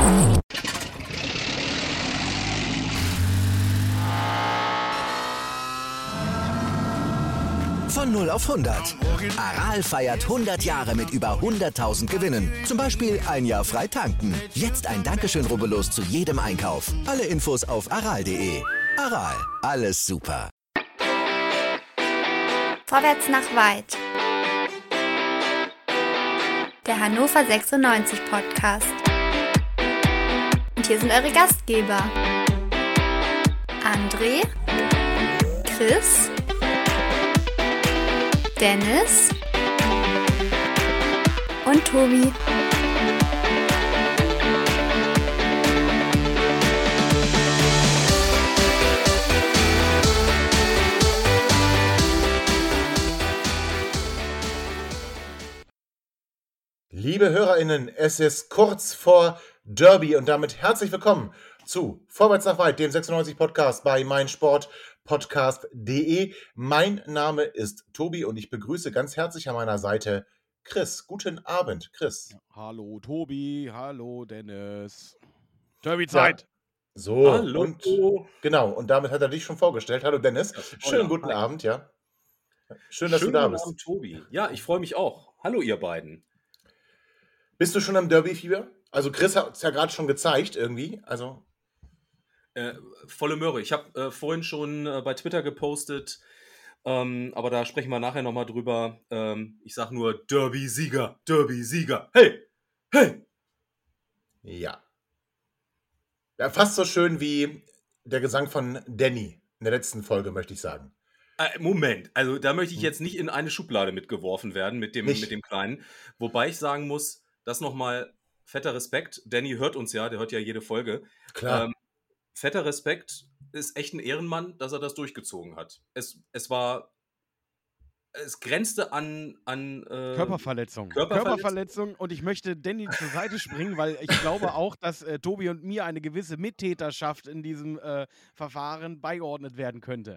Von 0 auf 100. Aral feiert 100 Jahre mit über 100.000 Gewinnen. Zum Beispiel ein Jahr frei tanken. Jetzt ein Dankeschön, rubbellos zu jedem Einkauf. Alle Infos auf aral.de. Aral, alles super. Vorwärts nach weit. Der Hannover 96 Podcast. Und hier sind eure Gastgeber. André, Chris, Dennis und Tobi. Liebe HörerInnen, es ist kurz vor Derby und damit herzlich willkommen zu Vorwärts nach weit, dem 96 Podcast bei meinsportpodcast.de. Mein Name ist Tobi und ich begrüße ganz herzlich an meiner Seite Chris. Guten Abend, Chris. Ja, hallo Tobi, hallo Dennis. Derby-Zeit. Ja, so, Hallo. Und genau, und damit hat er dich schon vorgestellt. Hallo Dennis, schönen guten Abend, ja. Schön, dass du da bist. Abend, Tobi. Ja, ich freue mich auch. Hallo ihr beiden. Bist du schon am Derby-Fieber? Also Chris hat es ja gerade schon gezeigt irgendwie, also... Volle Möhre. Ich habe vorhin schon bei Twitter gepostet, aber da sprechen wir nachher nochmal drüber. Ich sage nur Derby-Sieger, Derby-Sieger. Hey, hey. Ja. Ja, fast so schön wie der Gesang von Danny in der letzten Folge, möchte ich sagen. Moment, also da möchte ich jetzt nicht in eine Schublade mitgeworfen werden mit dem Nicht. Kleinen. Wobei ich sagen muss, das nochmal fetter Respekt. Danny hört uns ja, der hört ja jede Folge. Klar. Fetter Respekt, ist echt ein Ehrenmann, dass er das durchgezogen hat. Es grenzte an Körperverletzung. Körperverletzung. Und ich möchte Danny zur Seite springen, weil ich glaube auch, dass Tobi und mir eine gewisse Mittäterschaft in diesem Verfahren beigeordnet werden könnte.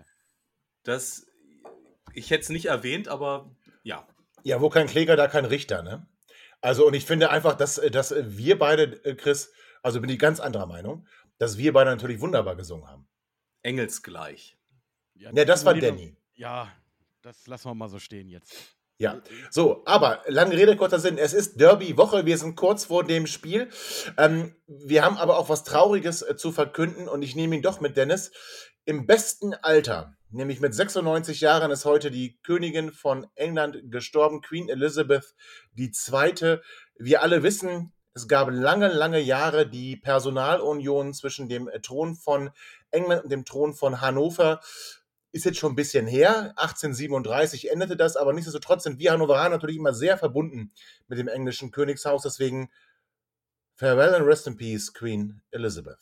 Ich hätte es nicht erwähnt, aber ja. Ja, wo kein Kläger, da kein Richter, ne? Also, und ich finde einfach, dass wir beide, Chris, also bin ich ganz anderer Meinung, dass wir beide natürlich wunderbar gesungen haben. Engelsgleich. Ja, das war Danny. Ja, das lassen wir mal so stehen jetzt. Ja, so, aber lange Rede, kurzer Sinn, es ist Derby-Woche, wir sind kurz vor dem Spiel. Wir haben aber auch was Trauriges zu verkünden und ich nehme ihn doch mit, Dennis. Im besten Alter, nämlich mit 96 Jahren, ist heute die Königin von England gestorben, Queen Elizabeth II. Wir alle wissen, es gab lange, lange Jahre die Personalunion zwischen dem Thron von England und dem Thron von Hannover. Ist jetzt schon ein bisschen her, 1837 endete das, aber nichtsdestotrotz sind wir Hannoveraner natürlich immer sehr verbunden mit dem englischen Königshaus, deswegen farewell and rest in peace, Queen Elizabeth.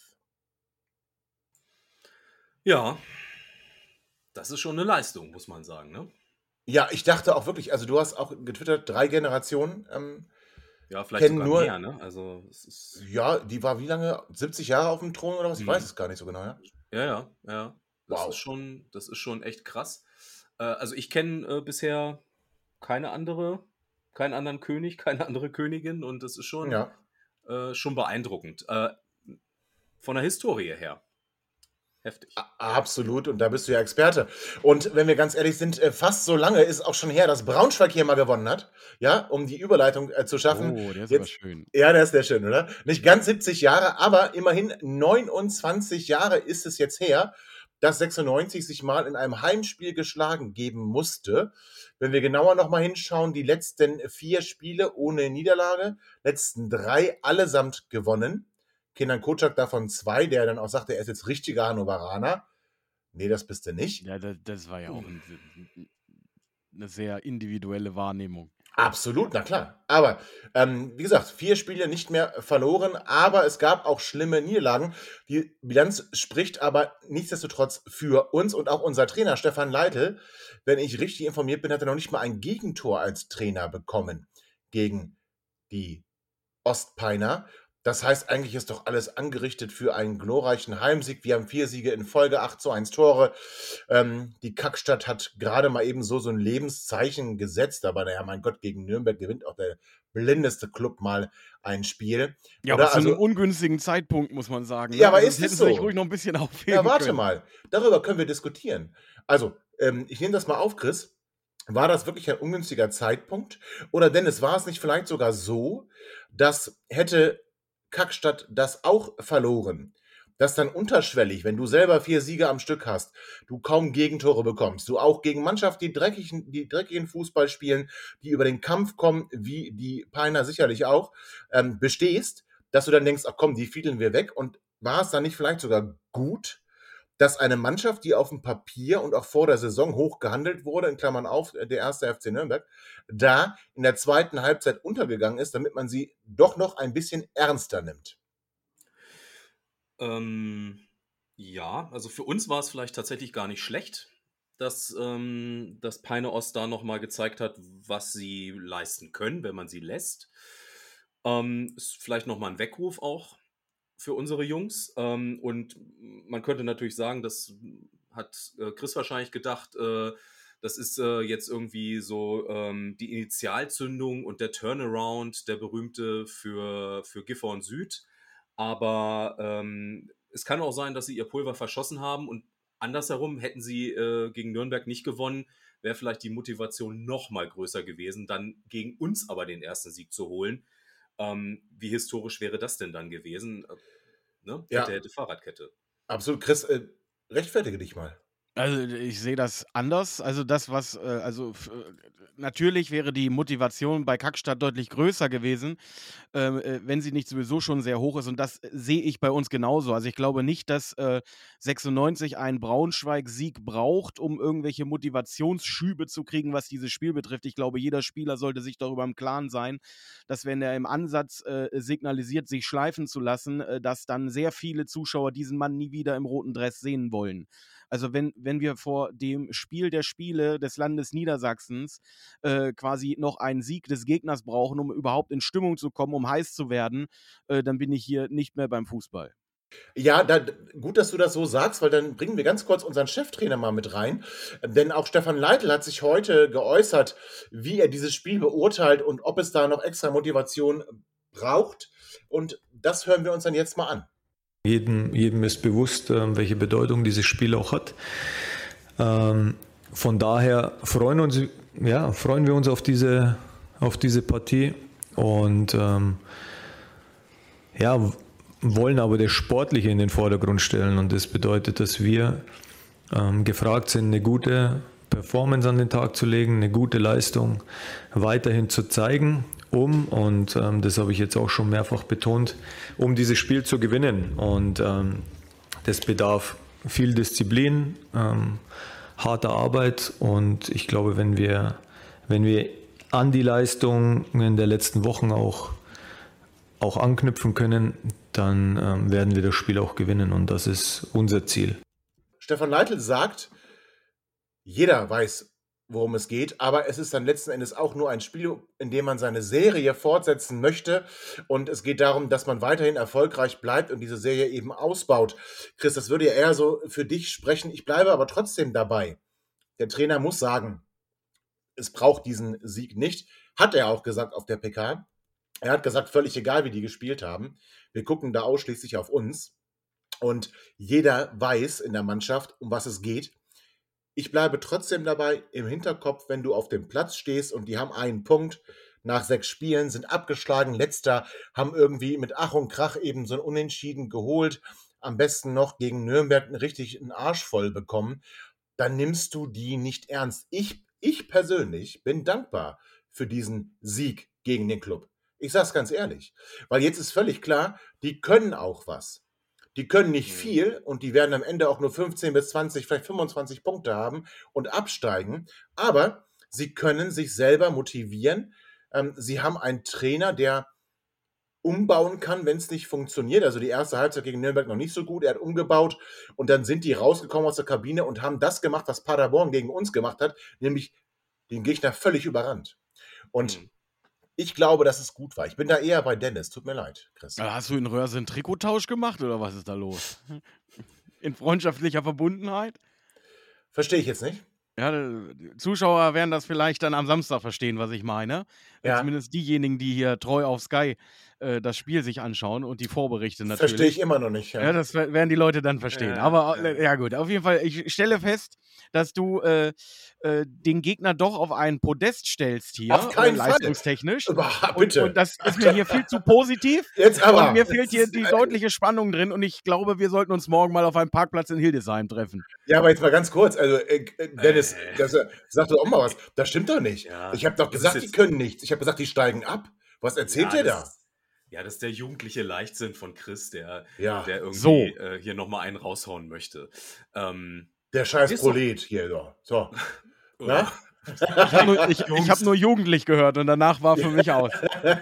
Ja, das ist schon eine Leistung, muss man sagen, ne? Ja, ich dachte auch wirklich, also du hast auch getwittert, 3 Generationen ja, vielleicht kennen sogar nur, mehr, ne? Also, es ist, ja, die war wie lange? 70 Jahre auf dem Thron oder was? Ich weiß es gar nicht so genau, ja. ja. Wow. Das ist schon echt krass. Also ich kenne bisher keinen anderen König, keine andere Königin und das ist schon, Ja. schon beeindruckend. Von der Historie her. Heftig. Absolut, und da bist du ja Experte. Und wenn wir ganz ehrlich sind, fast so lange ist auch schon her, dass Braunschweig hier mal gewonnen hat, ja, um die Überleitung zu schaffen. Oh, der ist aber schön. Ja, der ist sehr schön, oder? Nicht ganz 70 Jahre, aber immerhin 29 Jahre ist es jetzt her, dass 96 sich mal in einem Heimspiel geschlagen geben musste. Wenn wir genauer nochmal hinschauen, die letzten 4 Spiele ohne Niederlage, letzten 3 allesamt gewonnen. Kenan Kocak davon 2, der dann auch sagte, er ist jetzt richtiger Hannoveraner. Nee, das bist du nicht. Ja, das war ja auch eine sehr individuelle Wahrnehmung. Absolut, na klar. Aber, wie gesagt, 4 Spiele nicht mehr verloren, aber es gab auch schlimme Niederlagen. Die Bilanz spricht aber nichtsdestotrotz für uns und auch unser Trainer Stefan Leitl, wenn ich richtig informiert bin, hat er noch nicht mal ein Gegentor als Trainer bekommen gegen die Ostpeiner. Das heißt, eigentlich ist doch alles angerichtet für einen glorreichen Heimsieg. Wir haben 4 Siege in Folge, 8:1 Tore. Die Kackstadt hat gerade mal eben so ein Lebenszeichen gesetzt. Aber naja, mein Gott, gegen Nürnberg gewinnt auch der blindeste Club mal ein Spiel. Ja, Oder aber zu einem also, ungünstigen Zeitpunkt, muss man sagen. Ne? ja, aber Also, ist das hätten es sie sich so? ruhig noch ein bisschen aufheben Ja, warte können. mal. Darüber können wir diskutieren. Also, ich nehme das mal auf, Chris. War das wirklich ein ungünstiger Zeitpunkt? Oder Dennis, war es nicht vielleicht sogar so, dass hätte Kackstadt das auch verloren, dass dann unterschwellig, wenn du selber 4 Siege am Stück hast, du kaum Gegentore bekommst, du auch gegen Mannschaften, die dreckigen Fußball spielen, die über den Kampf kommen, wie die Peiner sicherlich auch, bestehst, dass du dann denkst, ach komm, die fiedeln wir weg. Und war es dann nicht vielleicht sogar gut, dass eine Mannschaft, die auf dem Papier und auch vor der Saison hoch gehandelt wurde, in Klammern auf, der erste FC Nürnberg, da in der zweiten Halbzeit untergegangen ist, damit man sie doch noch ein bisschen ernster nimmt? Ja, also für uns war es vielleicht tatsächlich gar nicht schlecht, dass Peine Ost da nochmal gezeigt hat, was sie leisten können, wenn man sie lässt. Ist vielleicht nochmal ein Weckruf auch für unsere Jungs. Und man könnte natürlich sagen, das hat Chris wahrscheinlich gedacht, das ist jetzt irgendwie so die Initialzündung und der Turnaround, der berühmte für Gifhorn Süd. Aber es kann auch sein, dass sie ihr Pulver verschossen haben und andersherum hätten sie gegen Nürnberg nicht gewonnen, wäre vielleicht die Motivation noch mal größer gewesen, dann gegen uns aber den ersten Sieg zu holen. Wie historisch wäre das denn dann gewesen? Ne? Ja. Hätte Fahrradkette. Absolut. Chris, rechtfertige dich mal. Also, ich sehe das anders. Also, das, was, natürlich wäre die Motivation bei Kackstadt deutlich größer gewesen, wenn sie nicht sowieso schon sehr hoch ist. Und das sehe ich bei uns genauso. Also, ich glaube nicht, dass 96 einen Braunschweig-Sieg braucht, um irgendwelche Motivationsschübe zu kriegen, was dieses Spiel betrifft. Ich glaube, jeder Spieler sollte sich darüber im Klaren sein, dass wenn er im Ansatz signalisiert, sich schleifen zu lassen, dass dann sehr viele Zuschauer diesen Mann nie wieder im roten Dress sehen wollen. Also wenn wir vor dem Spiel der Spiele des Landes Niedersachsens quasi noch einen Sieg des Gegners brauchen, um überhaupt in Stimmung zu kommen, um heiß zu werden, dann bin ich hier nicht mehr beim Fußball. Ja, gut, dass du das so sagst, weil dann bringen wir ganz kurz unseren Cheftrainer mal mit rein. Denn auch Stefan Leitl hat sich heute geäußert, wie er dieses Spiel beurteilt und ob es da noch extra Motivation braucht. Und das hören wir uns dann jetzt mal an. Jedem ist bewusst, welche Bedeutung dieses Spiel auch hat. Von daher freuen wir uns auf diese Partie und wollen aber das Sportliche in den Vordergrund stellen. Und das bedeutet, dass wir gefragt sind, eine gute Performance an den Tag zu legen, eine gute Leistung weiterhin zu zeigen, und das habe ich jetzt auch schon mehrfach betont, um dieses Spiel zu gewinnen. Und das bedarf viel Disziplin, harter Arbeit, und ich glaube, wenn wir an die Leistung in der letzten Wochen auch anknüpfen können, dann werden wir das Spiel auch gewinnen, und das ist unser Ziel. Stefan Leitl sagt, jeder weiß, worum es geht, aber es ist dann letzten Endes auch nur ein Spiel, in dem man seine Serie fortsetzen möchte, und es geht darum, dass man weiterhin erfolgreich bleibt und diese Serie eben ausbaut. Chris, das würde ja eher so für dich sprechen, ich bleibe aber trotzdem dabei. Der Trainer muss sagen, es braucht diesen Sieg nicht, hat er auch gesagt auf der PK. Er hat gesagt, völlig egal, wie die gespielt haben, wir gucken da ausschließlich auf uns, und jeder weiß in der Mannschaft, um was es geht. Ich bleibe trotzdem dabei im Hinterkopf, wenn du auf dem Platz stehst und die haben einen Punkt nach 6 Spielen, sind abgeschlagen, letzter, haben irgendwie mit Ach und Krach eben so ein Unentschieden geholt, am besten noch gegen Nürnberg richtig einen Arsch voll bekommen, dann nimmst du die nicht ernst. Ich persönlich bin dankbar für diesen Sieg gegen den Club. Ich sag's ganz ehrlich, weil jetzt ist völlig klar, die können auch was. Die können nicht viel und die werden am Ende auch nur 15 bis 20, vielleicht 25 Punkte haben und absteigen. Aber sie können sich selber motivieren. Sie haben einen Trainer, der umbauen kann, wenn es nicht funktioniert. Also die erste Halbzeit gegen Nürnberg noch nicht so gut. Er hat umgebaut und dann sind die rausgekommen aus der Kabine und haben das gemacht, was Paderborn gegen uns gemacht hat, nämlich den Gegner völlig überrannt. Und Ich glaube, dass es gut war. Ich bin da eher bei Dennis. Tut mir leid, Chris. Hast du in Röhrse einen Trikottausch gemacht oder was ist da los? In freundschaftlicher Verbundenheit? Verstehe ich jetzt nicht. Ja, die Zuschauer werden das vielleicht dann am Samstag verstehen, was ich meine. Ja. Zumindest diejenigen, die hier treu auf Sky das Spiel sich anschauen und die Vorberichte natürlich. Verstehe ich immer noch nicht. Ja, das werden die Leute dann verstehen. Aber ja gut, auf jeden Fall, ich stelle fest, dass du den Gegner doch auf ein Podest stellst hier. Auf keinen Fall. Leistungstechnisch. Bitte. Und das ist mir hier viel zu positiv. Jetzt aber. Und mir fehlt hier die deutliche Spannung drin und ich glaube, wir sollten uns morgen mal auf einem Parkplatz in Hildesheim treffen. Ja, aber jetzt mal ganz kurz. Also, Dennis, sag doch auch mal was. Das stimmt doch nicht. Ja, ich habe doch gesagt, die können nichts. Ich habe gesagt, die steigen ab. Was erzählt ihr da? Ja, das ist der jugendliche Leichtsinn von Chris, der irgendwie So. Hier nochmal einen raushauen möchte. Der scheiß Prolet hier. So. Na? Ich hab nur jugendlich gehört und danach war für mich aus.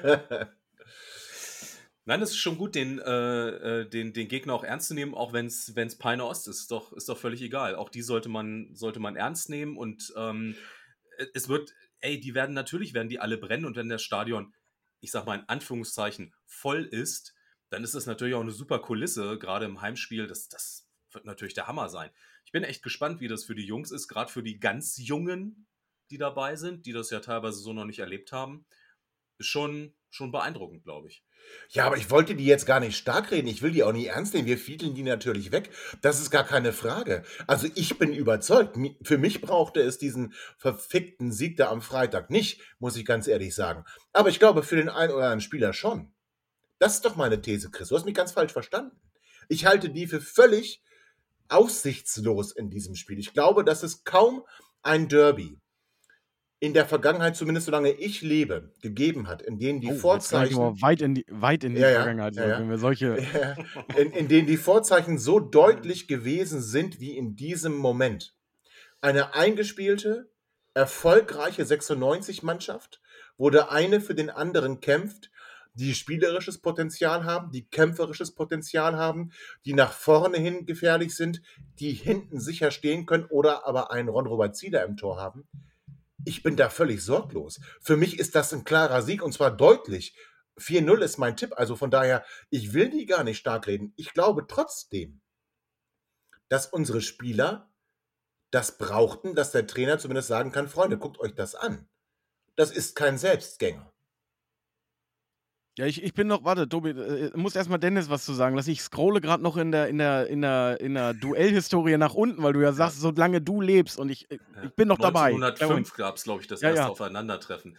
Nein, das ist schon gut, den Gegner auch ernst zu nehmen, auch wenn es Peine Ost ist. Ist doch völlig egal. Auch die sollte man ernst nehmen und es wird, natürlich werden die alle brennen und wenn das Stadion, ich sag mal in Anführungszeichen, voll ist, dann ist das natürlich auch eine super Kulisse, gerade im Heimspiel. Das wird natürlich der Hammer sein. Ich bin echt gespannt, wie das für die Jungs ist, gerade für die ganz Jungen, die dabei sind, die das ja teilweise so noch nicht erlebt haben. Ist schon beeindruckend, glaube ich. Ja, aber ich wollte die jetzt gar nicht stark reden. Ich will die auch nicht ernst nehmen. Wir fiedeln die natürlich weg. Das ist gar keine Frage. Also ich bin überzeugt. Für mich brauchte es diesen verfickten Sieg da am Freitag nicht, muss ich ganz ehrlich sagen. Aber ich glaube, für den einen oder anderen Spieler schon. Das ist doch meine These, Chris. Du hast mich ganz falsch verstanden. Ich halte die für völlig aussichtslos in diesem Spiel. Ich glaube, dass es kaum ein Derby in der Vergangenheit, zumindest solange ich lebe, gegeben hat, in denen die Vorzeichen weit in die Vergangenheit, wenn wir solche in denen die Vorzeichen so deutlich gewesen sind wie in diesem Moment. Eine eingespielte, erfolgreiche 96-Mannschaft, wo der eine für den anderen kämpft, die spielerisches Potenzial haben, die kämpferisches Potenzial haben, die nach vorne hin gefährlich sind, die hinten sicher stehen können oder aber einen Ron-Robert Zieler im Tor haben. Ich bin da völlig sorglos. Für mich ist das ein klarer Sieg und zwar deutlich. 4-0 ist mein Tipp, also von daher, ich will die gar nicht stark reden. Ich glaube trotzdem, dass unsere Spieler das brauchten, dass der Trainer zumindest sagen kann, Freunde, guckt euch das an. Das ist kein Selbstgänger. Ja, ich bin noch, warte, Tobi, muss erstmal Dennis was zu sagen. Ich scrolle gerade noch in der Duellhistorie nach unten, weil du ja sagst, solange du lebst und ich bin noch dabei. 1905 gab es, glaube ich, das erste Aufeinandertreffen.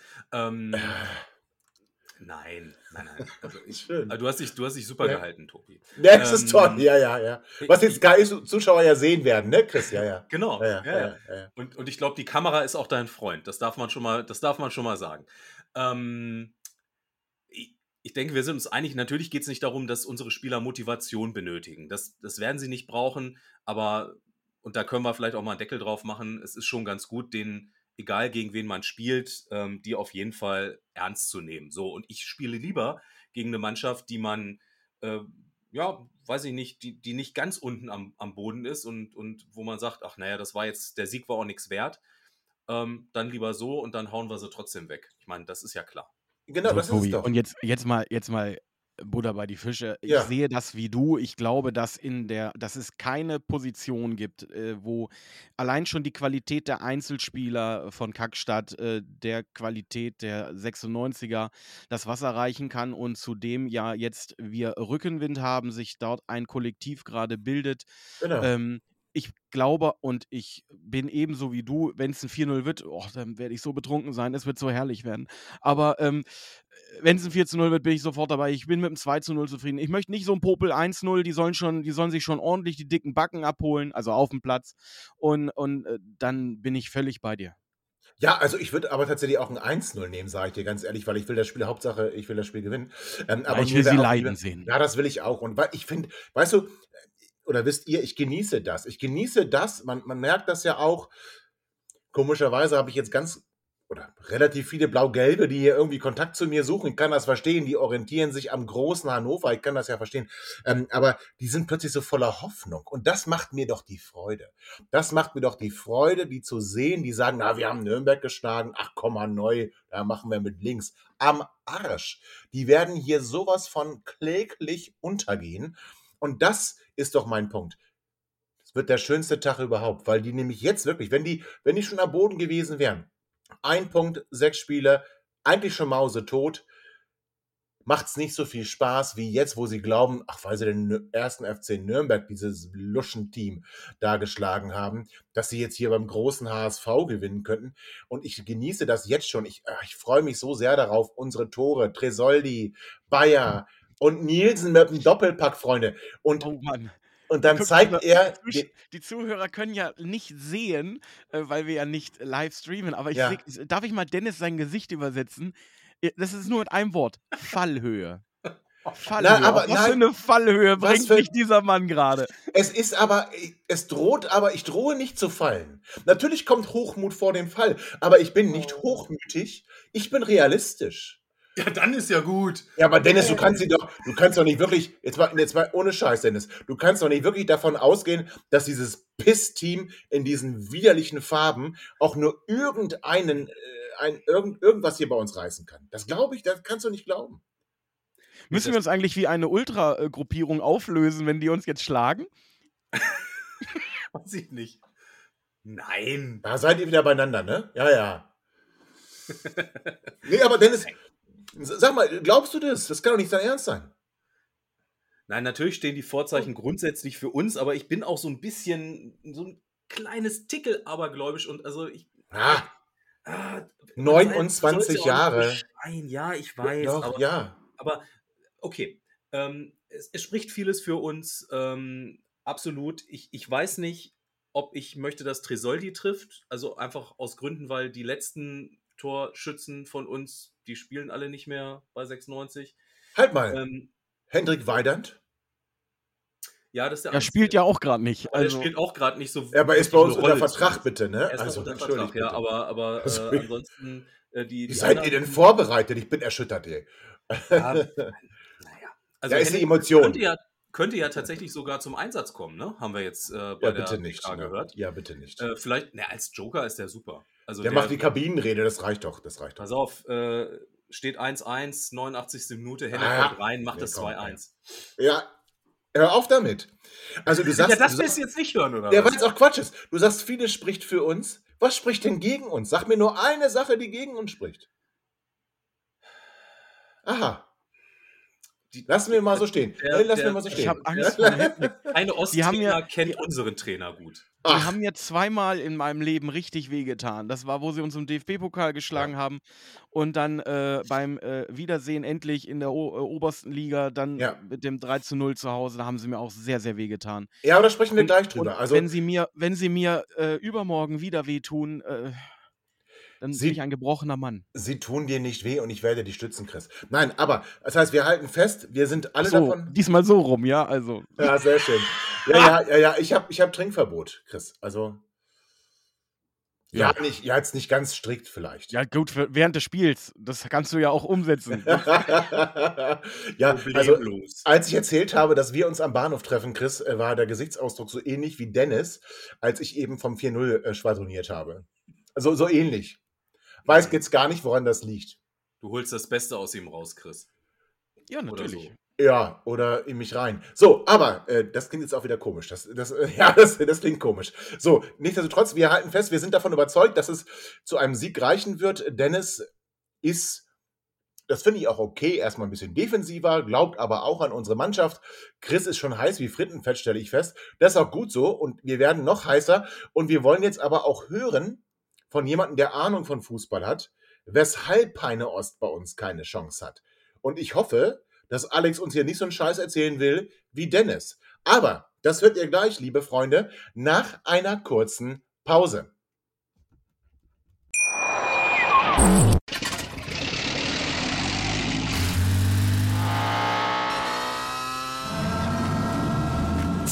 Nein. Also du hast dich super gehalten, Tobi. Ja, das ist toll, ja. Was jetzt Sky-Zuschauer ja sehen werden, ne, Chris? Ja. Genau. Ja. Und ich glaube, die Kamera ist auch dein Freund. Das darf man schon mal sagen. Ich denke, wir sind uns einig, natürlich geht es nicht darum, dass unsere Spieler Motivation benötigen. Das werden sie nicht brauchen, aber, und da können wir vielleicht auch mal einen Deckel drauf machen, es ist schon ganz gut, denen, egal gegen wen man spielt, die auf jeden Fall ernst zu nehmen. So, und ich spiele lieber gegen eine Mannschaft, die man, weiß ich nicht, die nicht ganz unten am Boden ist und wo man sagt, ach naja, der Sieg war auch nichts wert, dann lieber so und dann hauen wir sie trotzdem weg. Ich meine, das ist ja klar. Genau, so, das Tobi, ist es doch. Und jetzt mal Butter bei die Fische. Ich sehe das wie du. Ich glaube, dass es keine Position gibt, wo allein schon die Qualität der Einzelspieler von Kackstadt, der Qualität der 96er das Wasser reichen kann und zudem ja jetzt wir Rückenwind haben, sich dort ein Kollektiv gerade bildet. Genau. Ich glaube und ich bin ebenso wie du, wenn es ein 4-0 wird, dann werde ich so betrunken sein, es wird so herrlich werden. Aber wenn es ein 4-0 wird, bin ich sofort dabei. Ich bin mit dem 2-0 zufrieden. Ich möchte nicht so ein Popel 1-0, die sollen sich schon ordentlich die dicken Backen abholen, also auf dem Platz. Und dann bin ich völlig bei dir. Ja, also ich würde aber tatsächlich auch ein 1-0 nehmen, sage ich dir ganz ehrlich, weil ich will das Spiel gewinnen. Aber ich will sie leiden sehen. Ja, das will ich auch. Und weil ich finde, weißt du, oder wisst ihr, ich genieße das. Man merkt das ja auch. Komischerweise habe ich jetzt oder relativ viele Blau-Gelbe, die hier irgendwie Kontakt zu mir suchen. Ich kann das verstehen, die orientieren sich am großen Hannover, ich kann das ja verstehen. Aber die sind plötzlich so voller Hoffnung. Und das macht mir doch die Freude. Das macht mir doch die Freude, die zu sehen, die sagen, na, wir haben Nürnberg geschlagen, ach komm mal neu, da machen wir mit links. Am Arsch. Die werden hier sowas von kläglich untergehen. Und das ist doch mein Punkt. Es wird der schönste Tag überhaupt, weil die nämlich jetzt wirklich, wenn die schon am Boden gewesen wären, 1 Punkt, 6 Spiele, eigentlich schon mausetot, macht es nicht so viel Spaß wie jetzt, wo sie glauben, ach, weil sie den ersten FC Nürnberg, dieses Luschen-Team, da geschlagen haben, dass sie jetzt hier beim großen HSV gewinnen könnten. Und ich genieße das jetzt schon. Ich freue mich so sehr darauf, unsere Tore, Tresoldi, Bayer und Nielsen mit dem Doppelpack, Freunde. Und Oh Mann. Und dann Guck, zeigt er, die Zuhörer können ja nicht sehen, weil wir ja nicht live streamen, aber Ja. darf ich mal Dennis sein Gesicht übersetzen? Das ist nur mit einem Wort. Fallhöhe. Fallhöhe. aber Auf was nein, für eine Fallhöhe was bringt für- mich dieser Mann gerade? es droht, aber ich drohe nicht zu fallen. Natürlich kommt Hochmut vor dem Fall, aber ich bin nicht hochmütig, ich bin realistisch. Ja, dann ist ja gut. Ja, aber Dennis, du kannst doch nicht wirklich, jetzt mal ohne Scheiß, Dennis, du kannst doch nicht wirklich davon ausgehen, dass dieses Piss-Team in diesen widerlichen Farben auch nur irgendwas hier bei uns reißen kann. Das glaube ich, das kannst du nicht glauben. Müssen wir uns eigentlich wie eine Ultra-Gruppierung auflösen, wenn die uns jetzt schlagen? Weiß ich nicht. Nein. Da seid ihr wieder beieinander, ne? Ja, ja. Nee, aber Dennis, sag mal, glaubst du das? Das kann doch nicht dein Ernst sein. Nein, natürlich stehen die Vorzeichen grundsätzlich für uns, aber ich bin auch so ein bisschen, so ein kleines Tickel abergläubisch und also ich. Ah, man 29 soll's ja auch nicht Jahre. beschreien. Ja, ich weiß. Doch, ja. Aber okay. Es spricht vieles für uns. Absolut. Ich weiß nicht, ob ich möchte, dass Tresoldi trifft. Also einfach aus Gründen, weil die letzten Torschützen von uns, die spielen alle nicht mehr bei 96. Halt mal, Ähm, Hendrik Weidand, ja, das ist der Er spielt ja auch gerade nicht. Er Also, spielt auch gerade nicht so. er aber ist bei uns wirklich eine unter Rolle Vertrag, zu. bitte, ne? Er ist Also, noch unter entschuldigt Vertrag, ja, bitte. aber Also, ansonsten die Wie seid ihr denn vorbereitet? Ich bin erschüttert, ey. Ja, naja. Also Da ist die Henning Emotion. könnte ja tatsächlich sogar zum Einsatz kommen, ne? Haben wir jetzt bei Ja, der bitte nicht. PK Ne? gehört. Ja, bitte nicht. Vielleicht, als Joker ist der super. Also Der macht die Kabinenrede, das reicht doch. pass auf, steht 1-1, 89. Minute, Henning Ah, kommt rein, macht nee, das komm, 2-1. Ja, hör auf damit. Also du sagst, Ja, das du willst sagst du jetzt nicht hören, oder ja, was? weil es auch Quatsch ist. Du sagst, vieles spricht für uns. Was spricht denn gegen uns? Sag mir nur eine Sache, die gegen uns spricht. Aha. Lassen wir mal so stehen. Lassen wir mal so stehen. ich habe Angst vor Hendrik. Eine Die haben Osttrainer ja- kennt unseren Trainer gut. Die Ach, haben mir zweimal in meinem Leben richtig wehgetan. Das war, wo sie uns im DFB-Pokal geschlagen haben und dann beim Wiedersehen endlich in der obersten Liga dann Ja. mit dem 3:0 zu Hause, da haben sie mir auch sehr, sehr wehgetan. ja, aber da sprechen wir Und- gleich Und drüber. Also, wenn sie mir übermorgen wieder wehtun, dann Sie- bin ich ein gebrochener Mann. sie tun dir nicht weh und ich werde dich stützen, Chris. Nein, aber das heißt, wir halten fest, wir sind alle So, davon. diesmal so rum, ja, also. Ja, sehr schön. Ja, ich hab Trinkverbot, Chris. Also, ja, jetzt nicht ganz strikt vielleicht. Ja, gut, während des Spiels, das kannst du ja auch umsetzen. Ja, also, Problemlos. als ich erzählt habe, dass wir uns am Bahnhof treffen, Chris, war der Gesichtsausdruck so ähnlich wie Dennis, als ich eben vom 4-0 schwadroniert habe. Also so ähnlich. Weiß jetzt gar nicht, woran das liegt. Du holst das Beste aus ihm raus, Chris. Ja, Oder natürlich. so. Ja, oder in mich rein. So, aber das klingt jetzt auch wieder komisch. Das klingt komisch. So, nichtsdestotrotz, wir halten fest, wir sind davon überzeugt, dass es zu einem Sieg reichen wird. Dennis ist, das finde ich auch okay, erstmal ein bisschen defensiver, glaubt aber auch an unsere Mannschaft. Chris ist schon heiß wie Frittenfett, stelle ich fest. Das ist auch gut so und wir werden noch heißer. Und wir wollen jetzt aber auch hören von jemandem, der Ahnung von Fußball hat, weshalb Peine Ost bei uns keine Chance hat. Und ich hoffe, dass Alex uns hier nicht so einen Scheiß erzählen will wie Dennis. Aber das hört ihr gleich, liebe Freunde, nach einer kurzen Pause.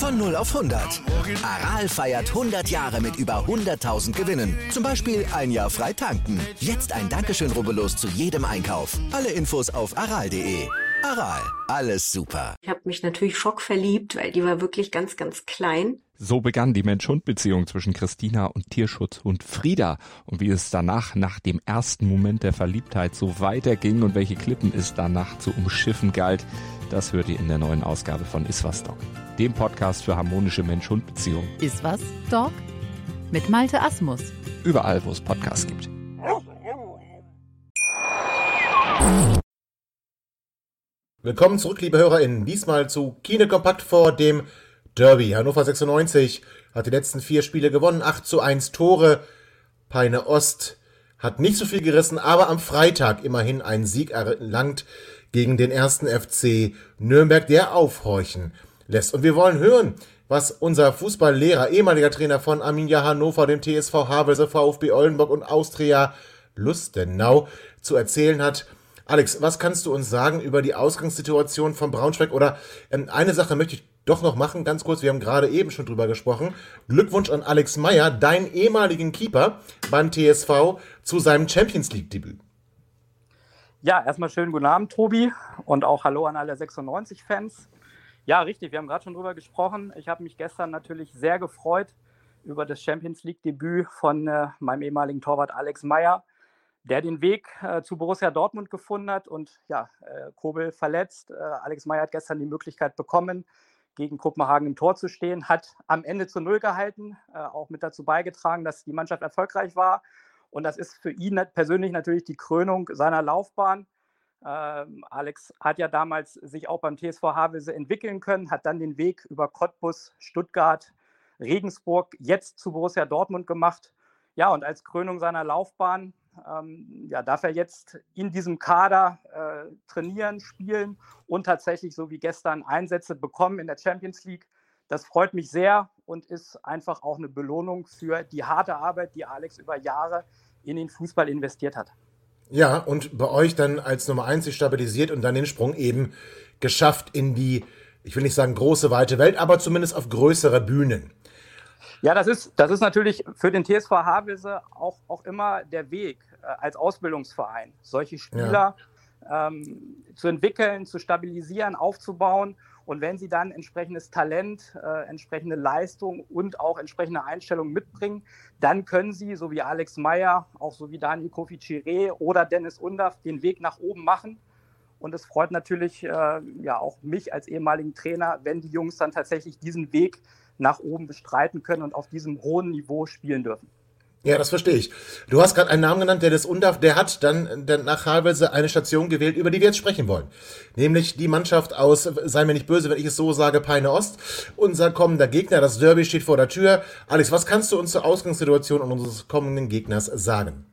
Von 0 auf 100. Aral feiert 100 Jahre mit über 100.000 Gewinnen. Zum Beispiel ein Jahr frei tanken. Jetzt ein Dankeschön, rubbellos zu jedem Einkauf. Alle Infos auf aral.de. Aral, alles super. Ich habe mich natürlich schockverliebt, weil die war wirklich ganz, ganz klein. So begann die Mensch-Hund-Beziehung zwischen Christina und Tierschutzhund Frieda. Und wie es danach, nach dem ersten Moment der Verliebtheit, so weiterging und welche Klippen es danach zu umschiffen galt, das hört ihr in der neuen Ausgabe von Iswas Dog, dem Podcast für harmonische Mensch-Hund-Beziehungen. Iswas Dog? Mit Malte Asmus. Überall, wo es Podcasts gibt. Willkommen zurück, liebe HörerInnen. Diesmal zu Kine Kompakt vor dem Derby. Hannover 96 hat die letzten 4 Spiele gewonnen, 8:1 Tore. Peine Ost hat nicht so viel gerissen, aber am Freitag immerhin einen Sieg erlangt gegen den 1. FC Nürnberg, der aufhorchen lässt. Und wir wollen hören, was unser Fußballlehrer, ehemaliger Trainer von Arminia Hannover, dem TSV Havelse, VfB Oldenburg und Austria Lustenau zu erzählen hat. Alex, was kannst du uns sagen über die Ausgangssituation von Braunschweig? Oder eine Sache möchte ich doch noch machen, ganz kurz, wir haben gerade eben schon drüber gesprochen. Glückwunsch an Alex Meyer, deinen ehemaligen Keeper beim TSV, zu seinem Champions-League-Debüt. Ja, erstmal schönen guten Abend, Tobi, und auch hallo an alle 96-Fans. Ja, richtig, wir haben gerade schon drüber gesprochen. Ich habe mich gestern natürlich sehr gefreut über das Champions-League-Debüt von meinem ehemaligen Torwart Alex Meyer, der den Weg zu Borussia Dortmund gefunden hat und ja, Kobel verletzt. Alex Meyer hat gestern die Möglichkeit bekommen, gegen Kopenhagen im Tor zu stehen, hat am Ende zu 0 gehalten, auch mit dazu beigetragen, dass die Mannschaft erfolgreich war. Und das ist für ihn persönlich natürlich die Krönung seiner Laufbahn. Alex hat ja damals sich auch beim TSV Havelse entwickeln können, hat dann den Weg über Cottbus, Stuttgart, Regensburg, jetzt zu Borussia Dortmund gemacht. Ja, und als Krönung seiner Laufbahn darf er jetzt in diesem Kader trainieren, spielen und tatsächlich, so wie gestern, Einsätze bekommen in der Champions League. Das freut mich sehr und ist einfach auch eine Belohnung für die harte Arbeit, die Alex über Jahre in den Fußball investiert hat. Ja, und bei euch dann als Nummer 1 sich stabilisiert und dann den Sprung eben geschafft in die, ich will nicht sagen große, weite Welt, aber zumindest auf größere Bühnen. Ja, das ist natürlich für den TSV Havelse auch immer der Weg als Ausbildungsverein, solche Spieler zu entwickeln, zu stabilisieren, aufzubauen. Und wenn sie dann entsprechendes Talent, entsprechende Leistung und auch entsprechende Einstellung mitbringen, dann können sie, so wie Alex Meyer, auch so wie Daniel Kofi-Chiré oder Dennis Undaff, den Weg nach oben machen. Und es freut natürlich auch mich als ehemaligen Trainer, wenn die Jungs dann tatsächlich diesen Weg nach oben bestreiten können und auf diesem hohen Niveau spielen dürfen. Ja, das verstehe ich. Du hast gerade einen Namen genannt, Dennis Undaff, der hat dann nach Havelse eine Station gewählt, über die wir jetzt sprechen wollen. Nämlich die Mannschaft aus, sei mir nicht böse, wenn ich es so sage, Peine Ost. Unser kommender Gegner, das Derby steht vor der Tür. Alex, was kannst du uns zur Ausgangssituation unseres kommenden Gegners sagen?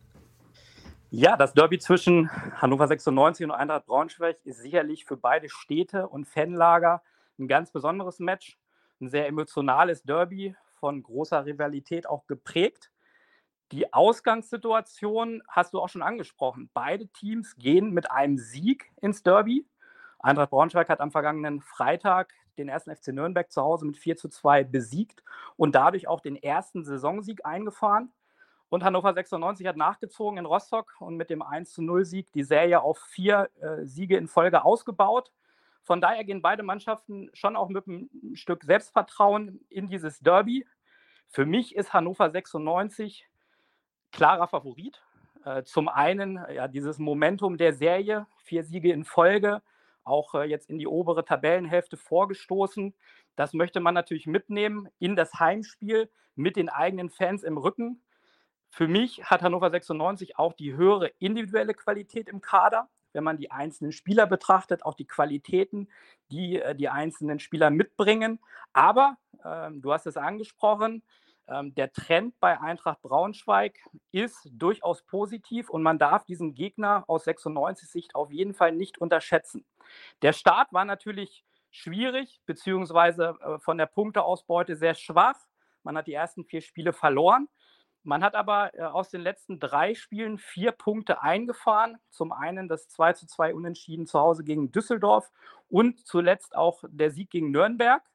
Ja, das Derby zwischen Hannover 96 und Eintracht Braunschweig ist sicherlich für beide Städte und Fanlager ein ganz besonderes Match. Ein sehr emotionales Derby, von großer Rivalität auch geprägt. Die Ausgangssituation hast du auch schon angesprochen. Beide Teams gehen mit einem Sieg ins Derby. Eintracht Braunschweig hat am vergangenen Freitag den 1. FC Nürnberg zu Hause mit 4:2 besiegt und dadurch auch den ersten Saisonsieg eingefahren. Und Hannover 96 hat nachgezogen in Rostock und mit dem 1:0-Sieg die Serie auf 4 Siege in Folge ausgebaut. Von daher gehen beide Mannschaften schon auch mit einem Stück Selbstvertrauen in dieses Derby. Für mich ist Hannover 96 klarer Favorit. Zum einen dieses Momentum der Serie, 4 Siege in Folge, auch jetzt in die obere Tabellenhälfte vorgestoßen. Das möchte man natürlich mitnehmen in das Heimspiel mit den eigenen Fans im Rücken. Für mich hat Hannover 96 auch die höhere individuelle Qualität im Kader. Wenn man die einzelnen Spieler betrachtet, auch die Qualitäten, die die einzelnen Spieler mitbringen. Aber, du hast es angesprochen, der Trend bei Eintracht Braunschweig ist durchaus positiv und man darf diesen Gegner aus 96-Sicht auf jeden Fall nicht unterschätzen. Der Start war natürlich schwierig, beziehungsweise von der Punkteausbeute sehr schwach. Man hat die ersten 4 Spiele verloren. Man hat aber aus den letzten 3 Spielen 4 Punkte eingefahren. Zum einen das 2:2 Unentschieden zu Hause gegen Düsseldorf und zuletzt auch der Sieg gegen Nürnberg.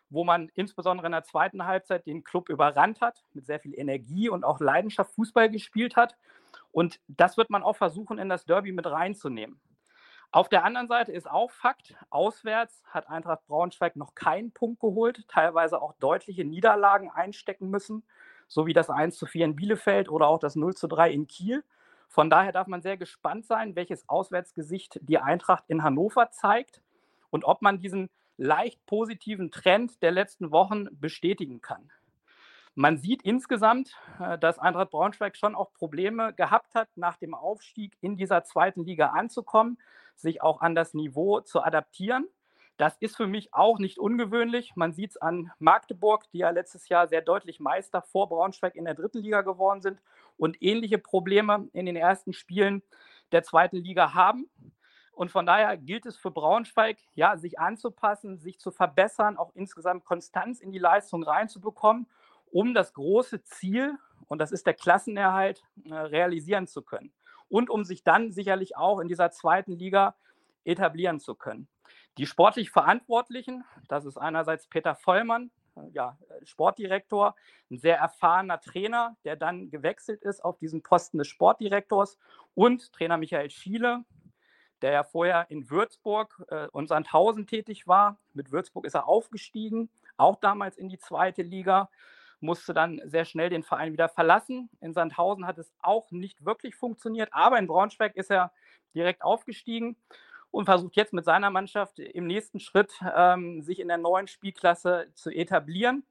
wo man insbesondere in der zweiten Halbzeit den Klub überrannt hat, mit sehr viel Energie und auch Leidenschaft Fußball gespielt hat. Und das wird man auch versuchen, in das Derby mit reinzunehmen. Auf der anderen Seite ist auch Fakt, auswärts hat Eintracht Braunschweig noch keinen Punkt geholt, teilweise auch deutliche Niederlagen einstecken müssen, so wie das 1:4 in Bielefeld oder auch das 0:3 in Kiel. Von daher darf man sehr gespannt sein, welches Auswärtsgesicht die Eintracht in Hannover zeigt und ob man diesen leicht positiven Trend der letzten Wochen bestätigen kann. Man sieht insgesamt, dass Eintracht Braunschweig schon auch Probleme gehabt hat, nach dem Aufstieg in dieser zweiten Liga anzukommen, sich auch an das Niveau zu adaptieren. Das ist für mich auch nicht ungewöhnlich. Man sieht es an Magdeburg, die ja letztes Jahr sehr deutlich Meister vor Braunschweig in der dritten Liga geworden sind und ähnliche Probleme in den ersten Spielen der zweiten Liga haben. Und von daher gilt es für Braunschweig, ja, sich anzupassen, sich zu verbessern, auch insgesamt Konstanz in die Leistung reinzubekommen, um das große Ziel, und das ist der Klassenerhalt, realisieren zu können. Und um sich dann sicherlich auch in dieser zweiten Liga etablieren zu können. Die sportlich Verantwortlichen, das ist einerseits Peter Vollmann, Sportdirektor, ein sehr erfahrener Trainer, der dann gewechselt ist auf diesen Posten des Sportdirektors, und Trainer Michael Schiele, der ja vorher in Würzburg und Sandhausen tätig war. Mit Würzburg ist er aufgestiegen, auch damals in die zweite Liga, musste dann sehr schnell den Verein wieder verlassen. In Sandhausen hat es auch nicht wirklich funktioniert, aber in Braunschweig ist er direkt aufgestiegen und versucht jetzt mit seiner Mannschaft im nächsten Schritt sich in der neuen Spielklasse zu etablieren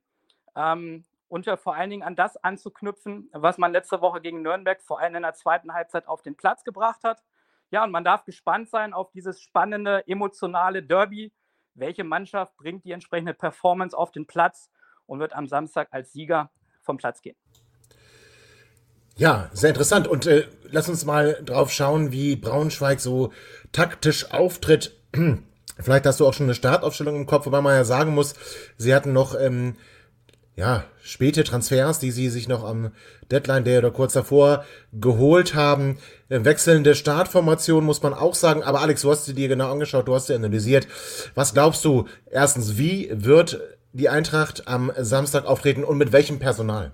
und ja vor allen Dingen an das anzuknüpfen, was man letzte Woche gegen Nürnberg vor allem in der zweiten Halbzeit auf den Platz gebracht hat. Ja, und man darf gespannt sein auf dieses spannende, emotionale Derby. Welche Mannschaft bringt die entsprechende Performance auf den Platz und wird am Samstag als Sieger vom Platz gehen? Ja, sehr interessant. Und lass uns mal drauf schauen, wie Braunschweig so taktisch auftritt. Vielleicht hast du auch schon eine Startaufstellung im Kopf, wobei man ja sagen muss, sie hatten noch späte Transfers, die sie sich noch am Deadline Day oder kurz davor geholt haben. Wechselnde Startformation muss man auch sagen. Aber Alex, du hast sie dir genau angeschaut, du hast sie analysiert. Was glaubst du, erstens, wie wird die Eintracht am Samstag auftreten und mit welchem Personal?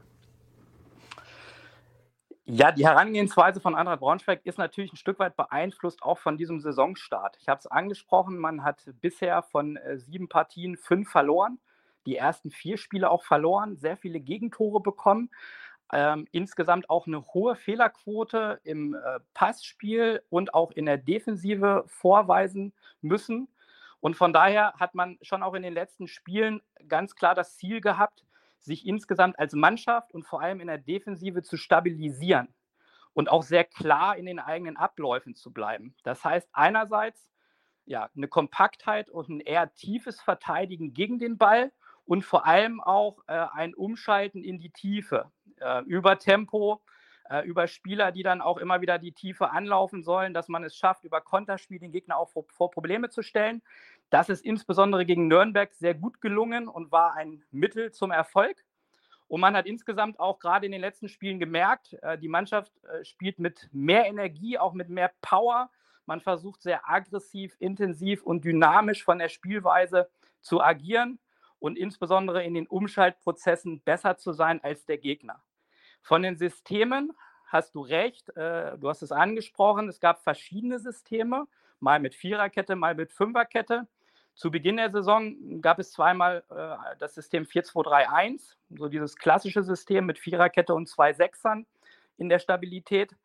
Ja, die Herangehensweise von Eintracht Braunschweig ist natürlich ein Stück weit beeinflusst auch von diesem Saisonstart. Ich habe es angesprochen, man hat bisher von 7 Partien 5 verloren, die ersten 4 Spiele auch verloren, sehr viele Gegentore bekommen, insgesamt auch eine hohe Fehlerquote im Passspiel und auch in der Defensive vorweisen müssen. Und von daher hat man schon auch in den letzten Spielen ganz klar das Ziel gehabt, sich insgesamt als Mannschaft und vor allem in der Defensive zu stabilisieren und auch sehr klar in den eigenen Abläufen zu bleiben. Das heißt einerseits eine Kompaktheit und ein eher tiefes Verteidigen gegen den Ball und vor allem auch ein Umschalten in die Tiefe, über Tempo, über Spieler, die dann auch immer wieder die Tiefe anlaufen sollen, dass man es schafft, über Konterspiel den Gegner auch vor Probleme zu stellen. Das ist insbesondere gegen Nürnberg sehr gut gelungen und war ein Mittel zum Erfolg. Und man hat insgesamt auch gerade in den letzten Spielen gemerkt, die Mannschaft spielt mit mehr Energie, auch mit mehr Power. Man versucht sehr aggressiv, intensiv und dynamisch von der Spielweise zu agieren und insbesondere in den Umschaltprozessen besser zu sein als der Gegner. Von den Systemen hast du recht, du hast es angesprochen, es gab verschiedene Systeme, mal mit Viererkette, mal mit Fünferkette. Zu Beginn der Saison gab es zweimal das System 4-2-3-1, so dieses klassische System mit Viererkette und 2 Sechsern in der Stabilität.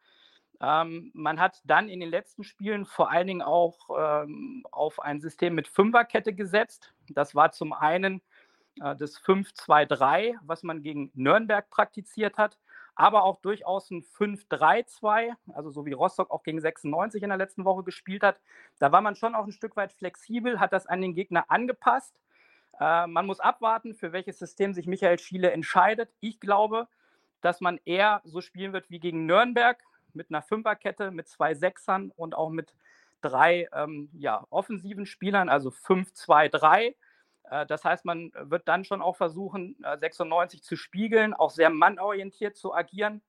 Man hat dann in den letzten Spielen vor allen Dingen auch auf ein System mit Fünferkette gesetzt. Das war zum einen das 5-2-3, was man gegen Nürnberg praktiziert hat, aber auch durchaus ein 5-3-2, also so wie Rostock auch gegen 96 in der letzten Woche gespielt hat. Da war man schon auch ein Stück weit flexibel, hat das an den Gegner angepasst. Man muss abwarten, für welches System sich Michael Schiele entscheidet. Ich glaube, dass man eher so spielen wird wie gegen Nürnberg, mit einer Fünferkette, mit 2 Sechsern und auch mit 3 offensiven Spielern, also 5-2-3. Das heißt, man wird dann schon auch versuchen, 96 zu spiegeln, auch sehr mannorientiert zu agieren.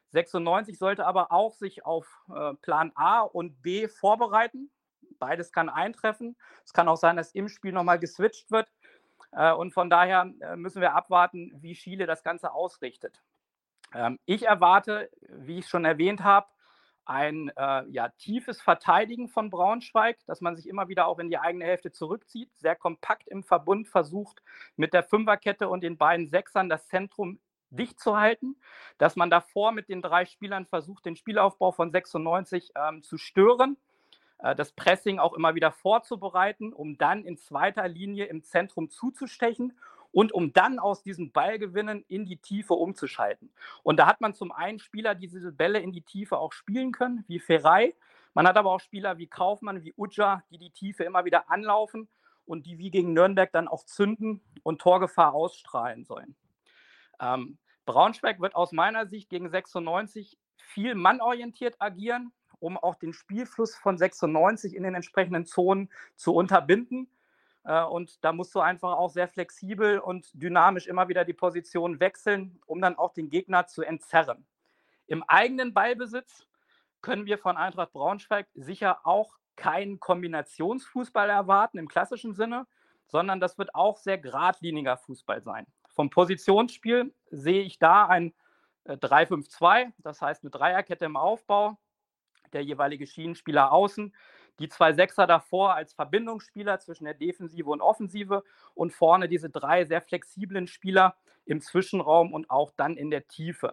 96 sollte aber auch sich auf Plan A und B vorbereiten. Beides kann eintreffen. Es kann auch sein, dass im Spiel nochmal geswitcht wird. Und von daher müssen wir abwarten, wie Schiele das Ganze ausrichtet. Ich erwarte, wie ich schon erwähnt habe, ein tiefes Verteidigen von Braunschweig, dass man sich immer wieder auch in die eigene Hälfte zurückzieht, sehr kompakt im Verbund versucht, mit der Fünferkette und den beiden Sechsern das Zentrum dicht zu halten, dass man davor mit den 3 Spielern versucht, den Spielaufbau von 96 zu stören, das Pressing auch immer wieder vorzubereiten, um dann in zweiter Linie im Zentrum zuzustechen und um dann aus diesen Ballgewinnen in die Tiefe umzuschalten. Und da hat man zum einen Spieler, die diese Bälle in die Tiefe auch spielen können, wie Ferrei. Man hat aber auch Spieler wie Kaufmann, wie Uja, die die Tiefe immer wieder anlaufen und die wie gegen Nürnberg dann auch zünden und Torgefahr ausstrahlen sollen. Braunschweig wird aus meiner Sicht gegen 96 viel mannorientiert agieren, um auch den Spielfluss von 96 in den entsprechenden Zonen zu unterbinden. Und da musst du einfach auch sehr flexibel und dynamisch immer wieder die Position wechseln, um dann auch den Gegner zu entzerren. Im eigenen Ballbesitz können wir von Eintracht Braunschweig sicher auch keinen Kombinationsfußball erwarten im klassischen Sinne, sondern das wird auch sehr geradliniger Fußball sein. Vom Positionsspiel sehe ich da ein 3-5-2, das heißt eine Dreierkette im Aufbau, der jeweilige Schienenspieler außen, die 2 Sechser davor als Verbindungsspieler zwischen der Defensive und Offensive und vorne diese 3 sehr flexiblen Spieler im Zwischenraum und auch dann in der Tiefe.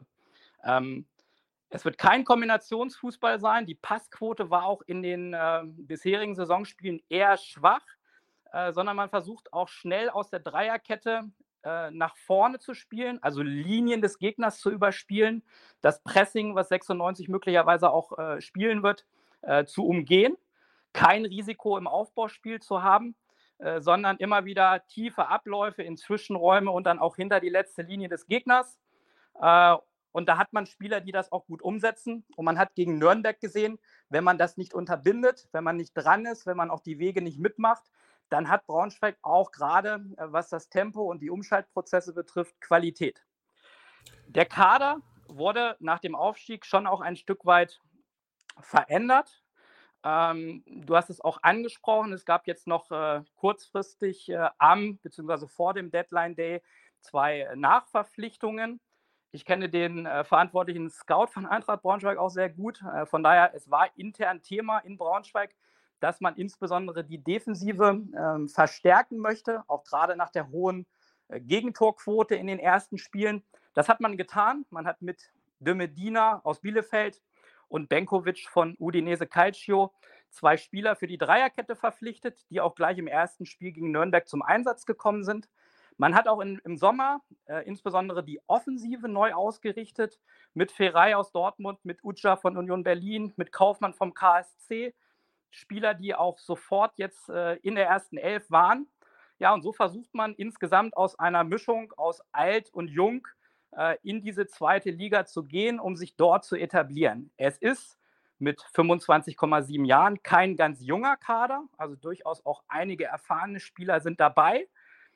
Es wird kein Kombinationsfußball sein. Die Passquote war auch in den bisherigen Saisonspielen eher schwach, sondern man versucht auch schnell aus der Dreierkette nach vorne zu spielen, also Linien des Gegners zu überspielen, das Pressing, was 96 möglicherweise auch spielen wird, zu umgehen, kein Risiko im Aufbauspiel zu haben, sondern immer wieder tiefe Abläufe in Zwischenräume und dann auch hinter die letzte Linie des Gegners. Und da hat man Spieler, die das auch gut umsetzen. Und man hat gegen Nürnberg gesehen, wenn man das nicht unterbindet, wenn man nicht dran ist, wenn man auch die Wege nicht mitmacht, dann hat Braunschweig auch gerade, was das Tempo und die Umschaltprozesse betrifft, Qualität. Der Kader wurde nach dem Aufstieg schon auch ein Stück weit verändert. Du hast es auch angesprochen, es gab jetzt noch kurzfristig bzw. vor dem Deadline Day 2 Nachverpflichtungen. Ich kenne den verantwortlichen Scout von Eintracht Braunschweig auch sehr gut. Von daher, es war intern Thema in Braunschweig, dass man insbesondere die Defensive verstärken möchte, auch gerade nach der hohen Gegentorquote in den ersten Spielen. Das hat man getan. Man hat mit De Medina aus Bielefeld und Benkovic von Udinese Calcio 2 Spieler für die Dreierkette verpflichtet, die auch gleich im ersten Spiel gegen Nürnberg zum Einsatz gekommen sind. Man hat auch im Sommer insbesondere die Offensive neu ausgerichtet, mit Ferrei aus Dortmund, mit Uja von Union Berlin, mit Kaufmann vom KSC. Spieler, die auch sofort jetzt in der ersten 11 waren. Ja, und so versucht man insgesamt aus einer Mischung aus alt und jung in diese zweite Liga zu gehen, um sich dort zu etablieren. Es ist mit 25,7 Jahren kein ganz junger Kader, also durchaus auch einige erfahrene Spieler sind dabei,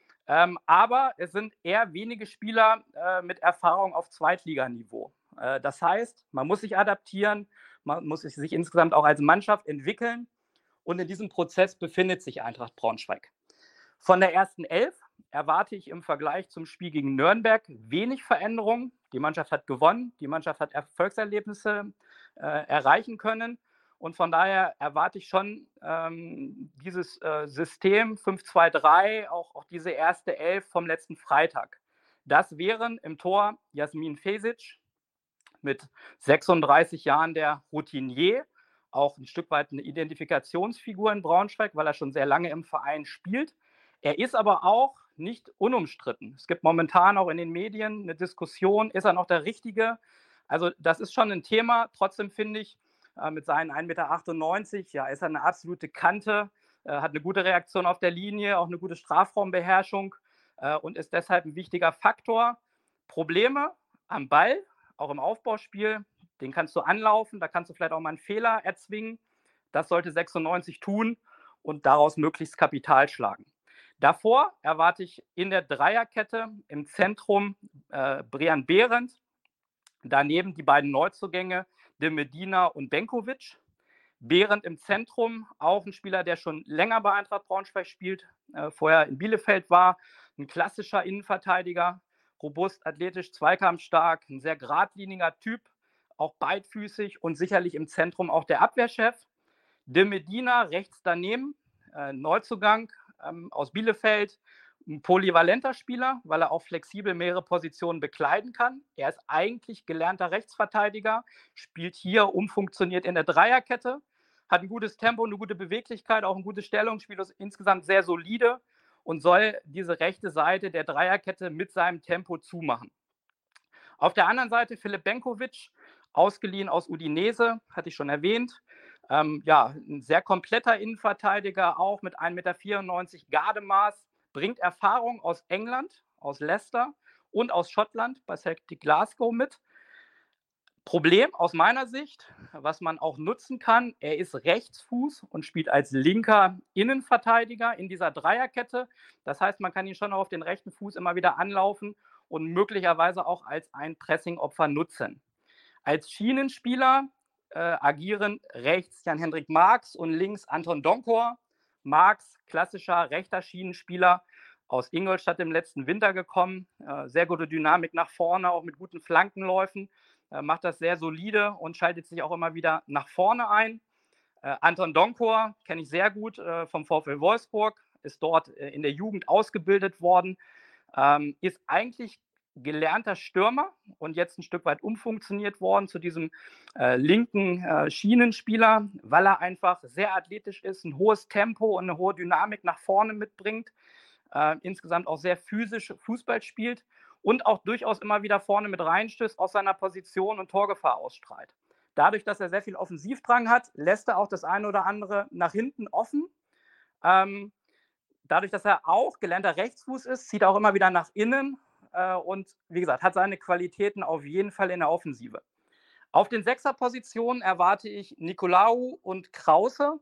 aber es sind eher wenige Spieler mit Erfahrung auf Zweitliganiveau. Das heißt, man muss sich adaptieren, man muss sich insgesamt auch als Mannschaft entwickeln und in diesem Prozess befindet sich Eintracht Braunschweig. Von der ersten 11 erwarte ich im Vergleich zum Spiel gegen Nürnberg wenig Veränderungen. Die Mannschaft hat gewonnen, die Mannschaft hat Erfolgserlebnisse erreichen können und von daher erwarte ich schon dieses System 5-2-3, auch diese erste 11 vom letzten Freitag. Das wären im Tor Jasmin Fesic, mit 36 Jahren der Routinier, auch ein Stück weit eine Identifikationsfigur in Braunschweig, weil er schon sehr lange im Verein spielt. Er ist aber auch nicht unumstritten. Es gibt momentan auch in den Medien eine Diskussion, ist er noch der Richtige? Also das ist schon ein Thema. Trotzdem finde ich, mit seinen 1,98 Meter, ja, ist er eine absolute Kante, hat eine gute Reaktion auf der Linie, auch eine gute Strafraumbeherrschung und ist deshalb ein wichtiger Faktor. Probleme am Ball, auch im Aufbauspiel, den kannst du anlaufen, da kannst du vielleicht auch mal einen Fehler erzwingen. Das sollte 96 tun und daraus möglichst Kapital schlagen. Davor erwarte ich in der Dreierkette im Zentrum Brian Behrendt, daneben die beiden Neuzugänge De Medina und Benkovic. Behrendt im Zentrum, auch ein Spieler, der schon länger bei Eintracht Braunschweig spielt, vorher in Bielefeld war, ein klassischer Innenverteidiger, robust, athletisch, zweikampfstark, ein sehr geradliniger Typ, auch beidfüßig und sicherlich im Zentrum auch der Abwehrchef. De Medina rechts daneben, Neuzugang aus Bielefeld, ein polyvalenter Spieler, weil er auch flexibel mehrere Positionen bekleiden kann. Er ist eigentlich gelernter Rechtsverteidiger, spielt hier umfunktioniert in der Dreierkette, hat ein gutes Tempo, eine gute Beweglichkeit, auch ein gutes Stellungsspiel, ist insgesamt sehr solide und soll diese rechte Seite der Dreierkette mit seinem Tempo zumachen. Auf der anderen Seite Filip Benkovic, ausgeliehen aus Udinese, hatte ich schon erwähnt. Ein sehr kompletter Innenverteidiger, auch mit 1,94 Meter Gardemaß, bringt Erfahrung aus England, aus Leicester und aus Schottland bei Celtic Glasgow mit. Problem aus meiner Sicht, was man auch nutzen kann, er ist Rechtsfuß und spielt als linker Innenverteidiger in dieser Dreierkette. Das heißt, man kann ihn schon auf den rechten Fuß immer wieder anlaufen und möglicherweise auch als ein Pressingopfer nutzen. Als Schienenspieler agieren rechts Jan-Hendrik Marx und links Anton Donkor. Marx, klassischer rechter Schienenspieler, aus Ingolstadt im letzten Winter gekommen. Sehr gute Dynamik nach vorne, auch mit guten Flankenläufen. Macht das sehr solide und schaltet sich auch immer wieder nach vorne ein. Anton Donkor kenne ich sehr gut vom VfL Wolfsburg, ist dort in der Jugend ausgebildet worden, ist eigentlich gelernter Stürmer und jetzt ein Stück weit umfunktioniert worden zu diesem linken Schienenspieler, weil er einfach sehr athletisch ist, ein hohes Tempo und eine hohe Dynamik nach vorne mitbringt, insgesamt auch sehr physisch Fußball spielt und auch durchaus immer wieder vorne mit reinstößt, aus seiner Position und Torgefahr ausstrahlt. Dadurch, dass er sehr viel Offensivdrang hat, lässt er auch das eine oder andere nach hinten offen. Dadurch, dass er auch gelernter Rechtsfuß ist, zieht er auch immer wieder nach innen und wie gesagt, hat seine Qualitäten auf jeden Fall in der Offensive. Auf den Sechserpositionen erwarte ich Nicolaou und Krause.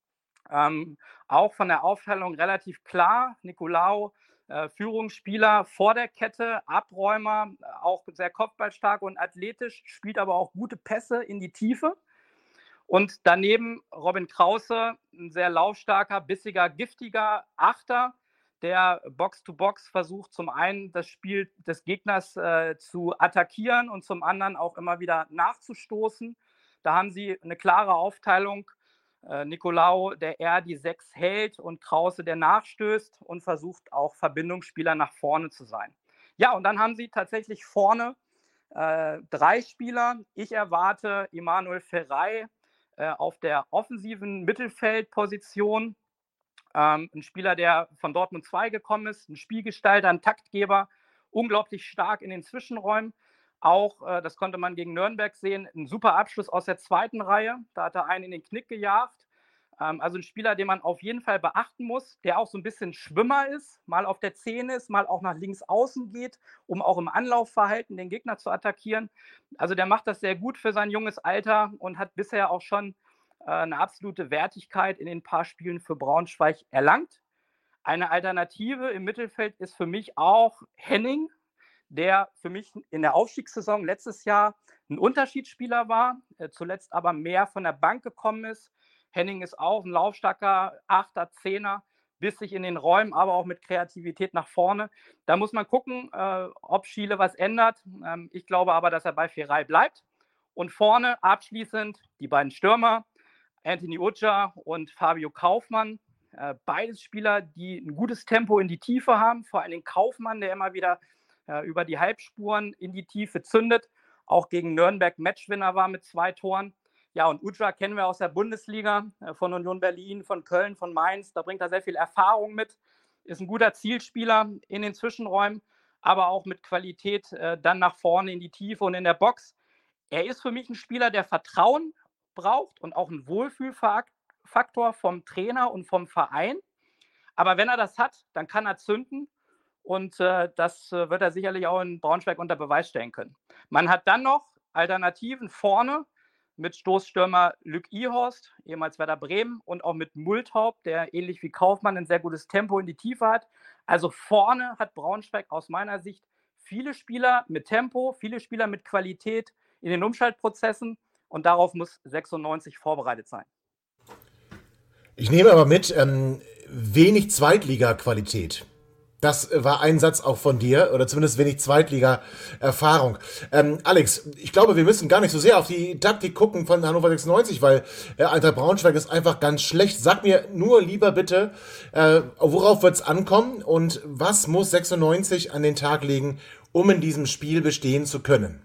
Auch von der Aufteilung relativ klar. Nicolaou, Führungsspieler vor der Kette, Abräumer, auch sehr kopfballstark und athletisch, spielt aber auch gute Pässe in die Tiefe. Und daneben Robin Krause, ein sehr laufstarker, bissiger, giftiger Achter, der Box-to-Box versucht, zum einen das Spiel des Gegners zu attackieren und zum anderen auch immer wieder nachzustoßen. Da haben sie eine klare Aufteilung. Nicolaou, der eher die 6 hält und Krause, der nachstößt und versucht auch Verbindungsspieler nach vorne zu sein. Ja, und dann haben sie tatsächlich vorne 3 Spieler. Ich erwarte Emanuel Ferrey auf der offensiven Mittelfeldposition. Ein Spieler, der von Dortmund 2 gekommen ist, ein Spielgestalter, ein Taktgeber, unglaublich stark in den Zwischenräumen. Auch, das konnte man gegen Nürnberg sehen, ein super Abschluss aus der 2. Reihe. Da hat er einen in den Knick gejagt. Also ein Spieler, den man auf jeden Fall beachten muss, der auch so ein bisschen Schwimmer ist, mal auf der 10 ist, mal auch nach links außen geht, um auch im Anlaufverhalten den Gegner zu attackieren. Also der macht das sehr gut für sein junges Alter und hat bisher auch schon eine absolute Wertigkeit in den paar Spielen für Braunschweig erlangt. Eine Alternative im Mittelfeld ist für mich auch Henning, der für mich in der Aufstiegssaison letztes Jahr ein Unterschiedsspieler war, zuletzt aber mehr von der Bank gekommen ist. Henning ist auch ein laufstarker 8er, 10er, bissig in den Räumen, aber auch mit Kreativität nach vorne. Da muss man gucken, ob Schiele was ändert. Ich glaube aber, dass er bei Ferrey bleibt. Und vorne abschließend die beiden Stürmer, Anthony Ujah und Fabio Kaufmann. Beides Spieler, die ein gutes Tempo in die Tiefe haben. Vor allem Kaufmann, der immer wieder über die Halbspuren in die Tiefe zündet. Auch gegen Nürnberg Matchwinner war mit 2 Toren. Ja, und Ujah kennen wir aus der Bundesliga, von Union Berlin, von Köln, von Mainz. Da bringt er sehr viel Erfahrung mit. Ist ein guter Zielspieler in den Zwischenräumen, aber auch mit Qualität dann nach vorne in die Tiefe und in der Box. Er ist für mich ein Spieler, der Vertrauen braucht und auch einen Wohlfühlfaktor vom Trainer und vom Verein. Aber wenn er das hat, dann kann er zünden und das wird er sicherlich auch in Braunschweig unter Beweis stellen können. Man hat dann noch Alternativen vorne mit Stoßstürmer Luc Ihorst, ehemals Werder Bremen, und auch mit Multhaupt, der ähnlich wie Kaufmann ein sehr gutes Tempo in die Tiefe hat. Also vorne hat Braunschweig aus meiner Sicht viele Spieler mit Tempo, viele Spieler mit Qualität in den Umschaltprozessen und darauf muss 96 vorbereitet sein. Ich nehme aber mit, wenig Zweitliga-Qualität. Das war ein Satz auch von dir, oder zumindest wenig Zweitliga-Erfahrung. Alex, ich glaube, wir müssen gar nicht so sehr auf die Taktik gucken von Hannover 96, weil Eintracht Braunschweig ist einfach ganz schlecht. Sag mir nur lieber bitte, worauf wird es ankommen und was muss 96 an den Tag legen, um in diesem Spiel bestehen zu können?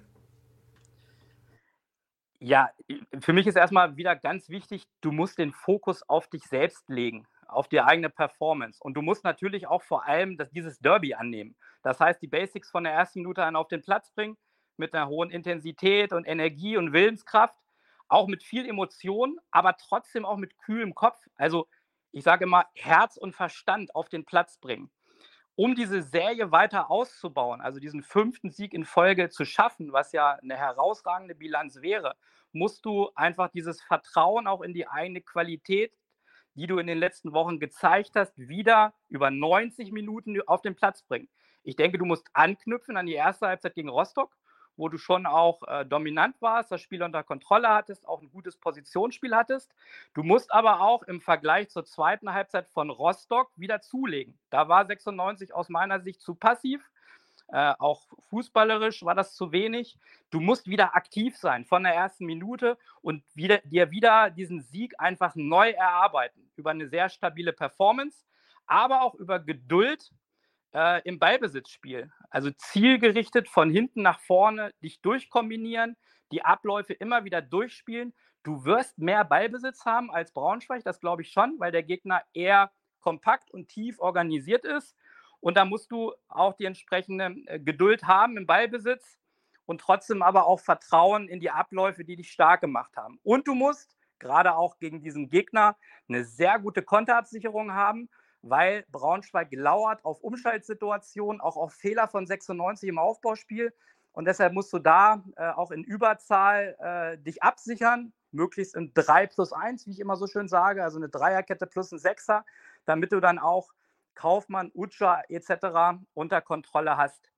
Ja, für mich ist erstmal wieder ganz wichtig, du musst den Fokus auf dich selbst legen, auf die eigene Performance. Und du musst natürlich auch vor allem dieses Derby annehmen. Das heißt, die Basics von der ersten Minute an auf den Platz bringen, mit einer hohen Intensität und Energie und Willenskraft, auch mit viel Emotion, aber trotzdem auch mit kühlem Kopf. Also ich sage immer, Herz und Verstand auf den Platz bringen. Um diese Serie weiter auszubauen, also diesen 5. Sieg in Folge zu schaffen, was ja eine herausragende Bilanz wäre, musst du einfach dieses Vertrauen auch in die eigene Qualität, die du in den letzten Wochen gezeigt hast, wieder über 90 Minuten auf den Platz bringen. Ich denke, du musst anknüpfen an die erste Halbzeit gegen Rostock, wo du schon auch dominant warst, das Spiel unter Kontrolle hattest, auch ein gutes Positionsspiel hattest. Du musst aber auch im Vergleich zur zweiten Halbzeit von Rostock wieder zulegen. Da war 96 aus meiner Sicht zu passiv. Auch fußballerisch war das zu wenig. Du musst wieder aktiv sein von der ersten Minute und dir wieder diesen Sieg einfach neu erarbeiten. Über eine sehr stabile Performance, aber auch über Geduld im Ballbesitzspiel. Also zielgerichtet von hinten nach vorne dich durchkombinieren, die Abläufe immer wieder durchspielen. Du wirst mehr Ballbesitz haben als Braunschweig, das glaube ich schon, weil der Gegner eher kompakt und tief organisiert ist. Und da musst du auch die entsprechende Geduld haben im Ballbesitz und trotzdem aber auch Vertrauen in die Abläufe, die dich stark gemacht haben. Und du musst gerade auch gegen diesen Gegner eine sehr gute Konterabsicherung haben, weil Braunschweig lauert auf Umschaltsituationen, auch auf Fehler von 96 im Aufbauspiel. Und deshalb musst du da auch in Überzahl dich absichern, möglichst in 3+1, wie ich immer so schön sage, also eine Dreierkette plus ein Sechser, damit du dann auch Kaufmann, Utscha etc. unter Kontrolle hast.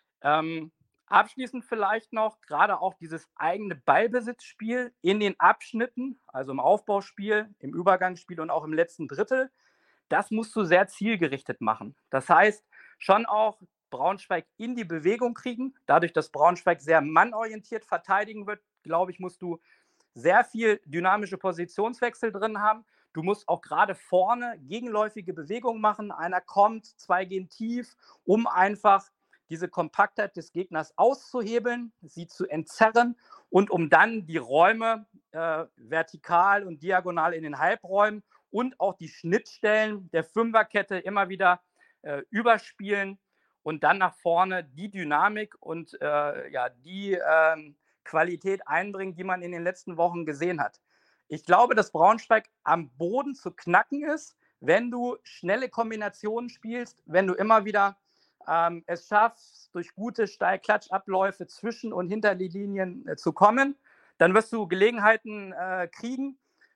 Abschließend vielleicht noch, gerade auch dieses eigene Ballbesitzspiel in den Abschnitten, also im Aufbauspiel, im Übergangsspiel und auch im letzten Drittel, das musst du sehr zielgerichtet machen. Das heißt, schon auch Braunschweig in die Bewegung kriegen. Dadurch, dass Braunschweig sehr mannorientiert verteidigen wird, glaube ich, musst du sehr viel dynamische Positionswechsel drin haben. Du musst auch gerade vorne gegenläufige Bewegungen machen. Einer kommt, zwei gehen tief, um einfach diese Kompaktheit des Gegners auszuhebeln, sie zu entzerren und um dann die Räume vertikal und diagonal in den Halbräumen und auch die Schnittstellen der Fünferkette immer wieder überspielen und dann nach vorne die Dynamik und die Qualität einbringen, die man in den letzten Wochen gesehen hat. Ich glaube, dass Braunschweig am Boden zu knacken ist, wenn du schnelle Kombinationen spielst, wenn du immer wieder es schaffst, durch gute Steil-Klatsch-Abläufe zwischen und hinter die Linien zu kommen, dann wirst du Gelegenheiten kriegen,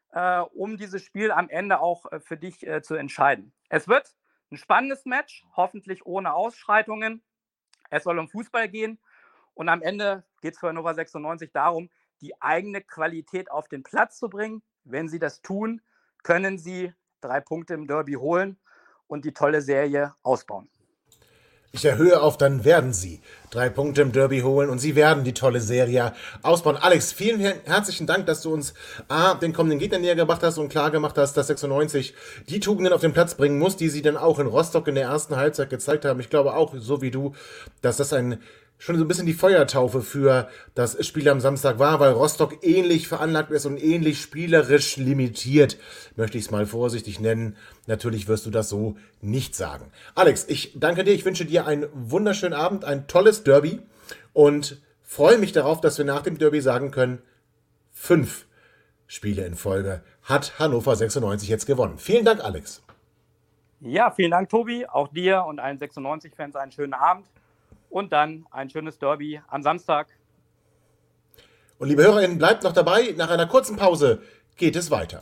um dieses Spiel am Ende auch für dich zu entscheiden. Es wird ein spannendes Match, hoffentlich ohne Ausschreitungen. Es soll um Fußball gehen und am Ende geht es für Hannover 96 darum, die eigene Qualität auf den Platz zu bringen. Wenn sie das tun, können sie 3 Punkte im Derby holen und die tolle Serie ausbauen. Ich erhöhe auf, dann werden sie 3 Punkte im Derby holen und sie werden die tolle Serie ausbauen. Alex, vielen herzlichen Dank, dass du uns den kommenden Gegner näher gebracht hast und klar gemacht hast, dass 96 die Tugenden auf den Platz bringen muss, die sie dann auch in Rostock in der ersten Halbzeit gezeigt haben. Ich glaube auch, so wie du, dass das schon so ein bisschen die Feuertaufe für das Spiel am Samstag war, weil Rostock ähnlich veranlagt ist und ähnlich spielerisch limitiert, möchte ich es mal vorsichtig nennen. Natürlich wirst du das so nicht sagen. Alex, ich danke dir, ich wünsche dir einen wunderschönen Abend, ein tolles Derby und freue mich darauf, dass wir nach dem Derby sagen können, 5 Spiele in Folge hat Hannover 96 jetzt gewonnen. Vielen Dank, Alex. Ja, vielen Dank, Tobi. Auch dir und allen 96-Fans einen schönen Abend. Und dann ein schönes Derby am Samstag. Und liebe HörerInnen, bleibt noch dabei. Nach einer kurzen Pause geht es weiter.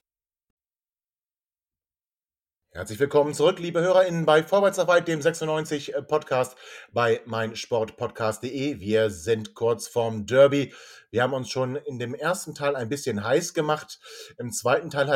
Herzlich willkommen zurück, liebe HörerInnen, bei Vorwärts nach Weit, dem 96-Podcast bei meinsportpodcast.de. Wir sind kurz vorm Derby. Wir haben uns schon in dem ersten Teil ein bisschen heiß gemacht. Im zweiten Teil hat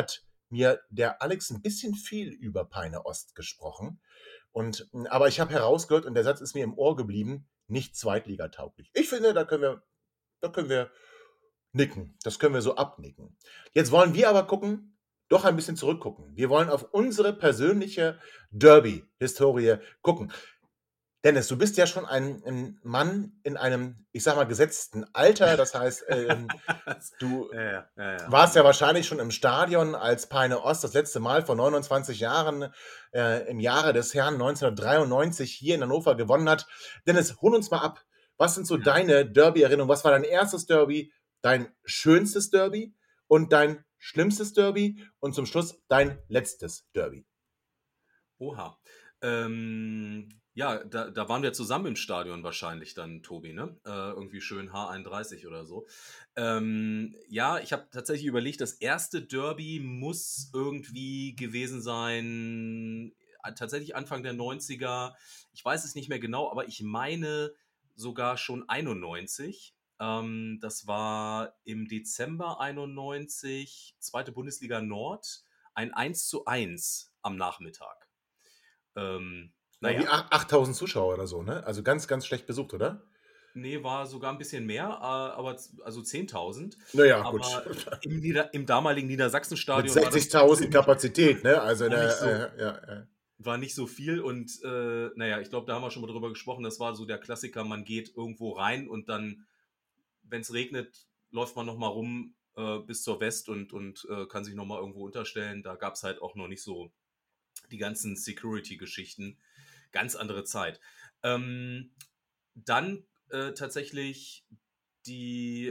mir der Alex ein bisschen viel über Peine Ost gesprochen. Aber ich habe herausgehört, und der Satz ist mir im Ohr geblieben, nicht zweitligatauglich. Ich finde, da können wir nicken. Das können wir so abnicken. Jetzt wollen wir aber doch ein bisschen zurückgucken. Wir wollen auf unsere persönliche Derby-Historie gucken. Dennis, du bist ja schon ein Mann in einem, ich sag mal, gesetzten Alter. Das heißt, du warst ja wahrscheinlich schon im Stadion, als Peine Ost das letzte Mal vor 29 Jahren im Jahre des Herrn 1993 hier in Hannover gewonnen hat. Dennis, hol uns mal ab. Was sind so deine Derby-Erinnerungen? Was war dein erstes Derby, dein schönstes Derby und dein schlimmstes Derby und zum Schluss dein letztes Derby? Oha. Ja, da waren wir zusammen im Stadion wahrscheinlich dann, Tobi, ne? Irgendwie schön H31 oder so. Ja, ich habe tatsächlich überlegt, das erste Derby muss irgendwie gewesen sein, tatsächlich Anfang der 90er. Ich weiß es nicht mehr genau, aber ich meine sogar schon 91. Das war im Dezember 91, zweite Bundesliga Nord, ein 1:1 am Nachmittag. Wie 8.000 Zuschauer oder so, ne? Also ganz, ganz schlecht besucht, oder? Nee, war sogar ein bisschen mehr, aber also 10.000. Naja, aber gut. Im damaligen Niedersachsenstadion mit 60.000 Kapazität, ne? Also war nicht so viel und ich glaube, da haben wir schon mal drüber gesprochen, das war so der Klassiker, man geht irgendwo rein und dann, wenn es regnet, läuft man nochmal rum bis zur West und kann sich nochmal irgendwo unterstellen. Da gab es halt auch noch nicht so die ganzen Security-Geschichten. Ganz andere Zeit. Dann tatsächlich die...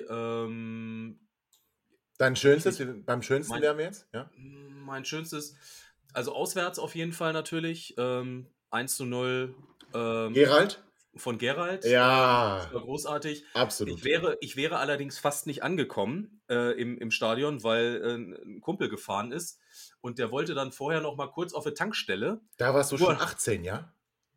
Dein schönstes? Beim schönsten wären wir jetzt? Ja? Mein schönstes, also auswärts auf jeden Fall natürlich. 1:0. Gerald? Von Gerald. Ja. Das war großartig. Absolut. Ich wäre allerdings fast nicht angekommen im Stadion, weil ein Kumpel gefahren ist und der wollte dann vorher noch mal kurz auf eine Tankstelle. Da warst du schon 18, ja?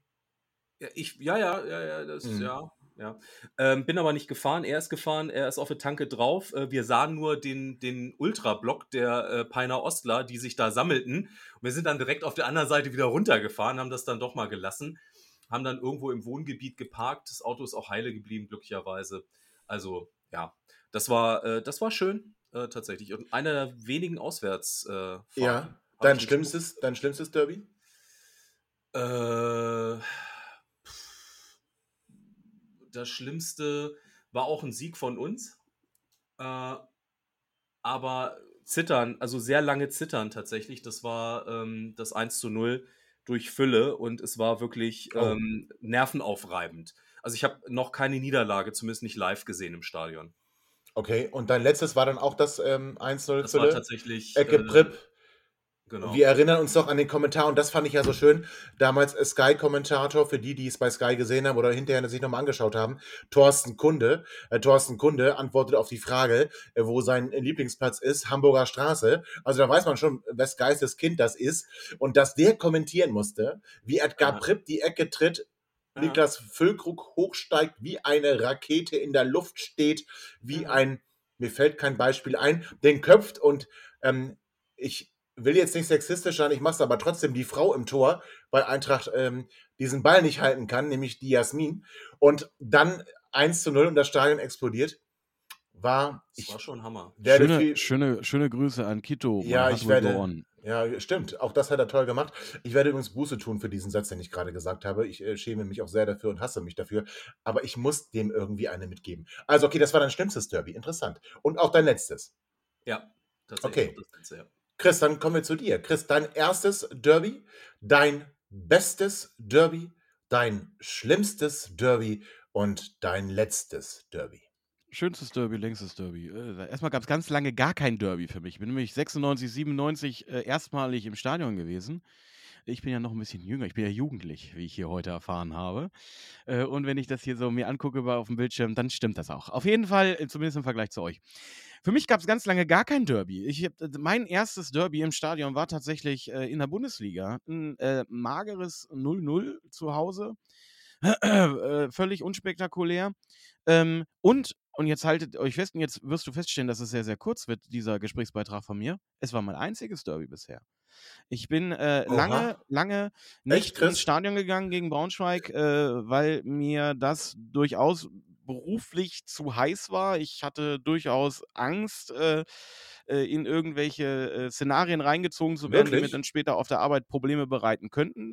Ja. Bin aber nicht gefahren, er ist gefahren, er ist auf eine Tanke drauf. Wir sahen nur den Ultrablock der Peiner Ostler, die sich da sammelten. Und wir sind dann direkt auf der anderen Seite wieder runtergefahren, haben das dann doch mal gelassen. Haben dann irgendwo im Wohngebiet geparkt. Das Auto ist auch heile geblieben, glücklicherweise. Also, ja, das war schön, tatsächlich. Und einer der wenigen Auswärtsfahrten. Ja, dein schlimmstes Derby? Das Schlimmste war auch ein Sieg von uns. Aber Zittern, also sehr lange Zittern tatsächlich. Das war das 1:0 durch Fülle und es war wirklich nervenaufreibend. Also ich habe noch keine Niederlage, zumindest nicht live gesehen im Stadion. Okay, und dein letztes war dann auch das 1:0 Fülle? Das war tatsächlich Ecke Pripp. Genau. Wir erinnern uns doch an den Kommentar, und das fand ich ja so schön, damals Sky-Kommentator, für die es bei Sky gesehen haben oder hinterher sich nochmal angeschaut haben, Thorsten Kunde antwortet auf die Frage, wo sein Lieblingsplatz ist, Hamburger Straße. Also da weiß man schon, wes Geistes Kind das ist. Und dass der kommentieren musste, wie Edgar Pripp die Ecke tritt, Niklas Füllkrug hochsteigt, wie eine Rakete in der Luft steht, wie mir fällt kein Beispiel ein, den köpft und ich will jetzt nicht sexistisch sein, ich mache es aber trotzdem, die Frau im Tor bei Eintracht diesen Ball nicht halten kann, nämlich die Jasmin. Und dann 1:0 und das Stadion explodiert. Das war schon Hammer. Schöne Grüße an Kito. Ja, stimmt. Auch das hat er toll gemacht. Ich werde übrigens Buße tun für diesen Satz, den ich gerade gesagt habe. Ich schäme mich auch sehr dafür und hasse mich dafür. Aber ich muss dem irgendwie eine mitgeben. Also okay, das war dein schlimmstes Derby. Interessant. Und auch dein letztes. Ja, tatsächlich. Okay. Das letzte, ja. Chris, dann kommen wir zu dir. Chris, dein erstes Derby, dein bestes Derby, dein schlimmstes Derby und dein letztes Derby. Schönstes Derby, längstes Derby. Erstmal gab es ganz lange gar kein Derby für mich. Ich bin nämlich 96, 97 erstmalig im Stadion gewesen. Ich bin ja noch ein bisschen jünger, ich bin ja jugendlich, wie ich hier heute erfahren habe. Und wenn ich das hier so mir angucke auf dem Bildschirm, dann stimmt das auch. Auf jeden Fall, zumindest im Vergleich zu euch. Für mich gab es ganz lange gar kein Derby. Mein erstes Derby im Stadion war tatsächlich in der Bundesliga. Ein mageres 0:0 zu Hause Völlig unspektakulär. Und jetzt haltet euch fest, und jetzt wirst du feststellen, dass es sehr, sehr kurz wird, dieser Gesprächsbeitrag von mir. Es war mein einziges Derby bisher. Ich bin lange nicht Chris? ins Stadion gegangen gegen Braunschweig, weil mir das durchaus beruflich zu heiß war. Ich hatte durchaus Angst, in irgendwelche Szenarien reingezogen zu werden, die mir Wirklich? dann später auf der Arbeit Probleme bereiten könnten.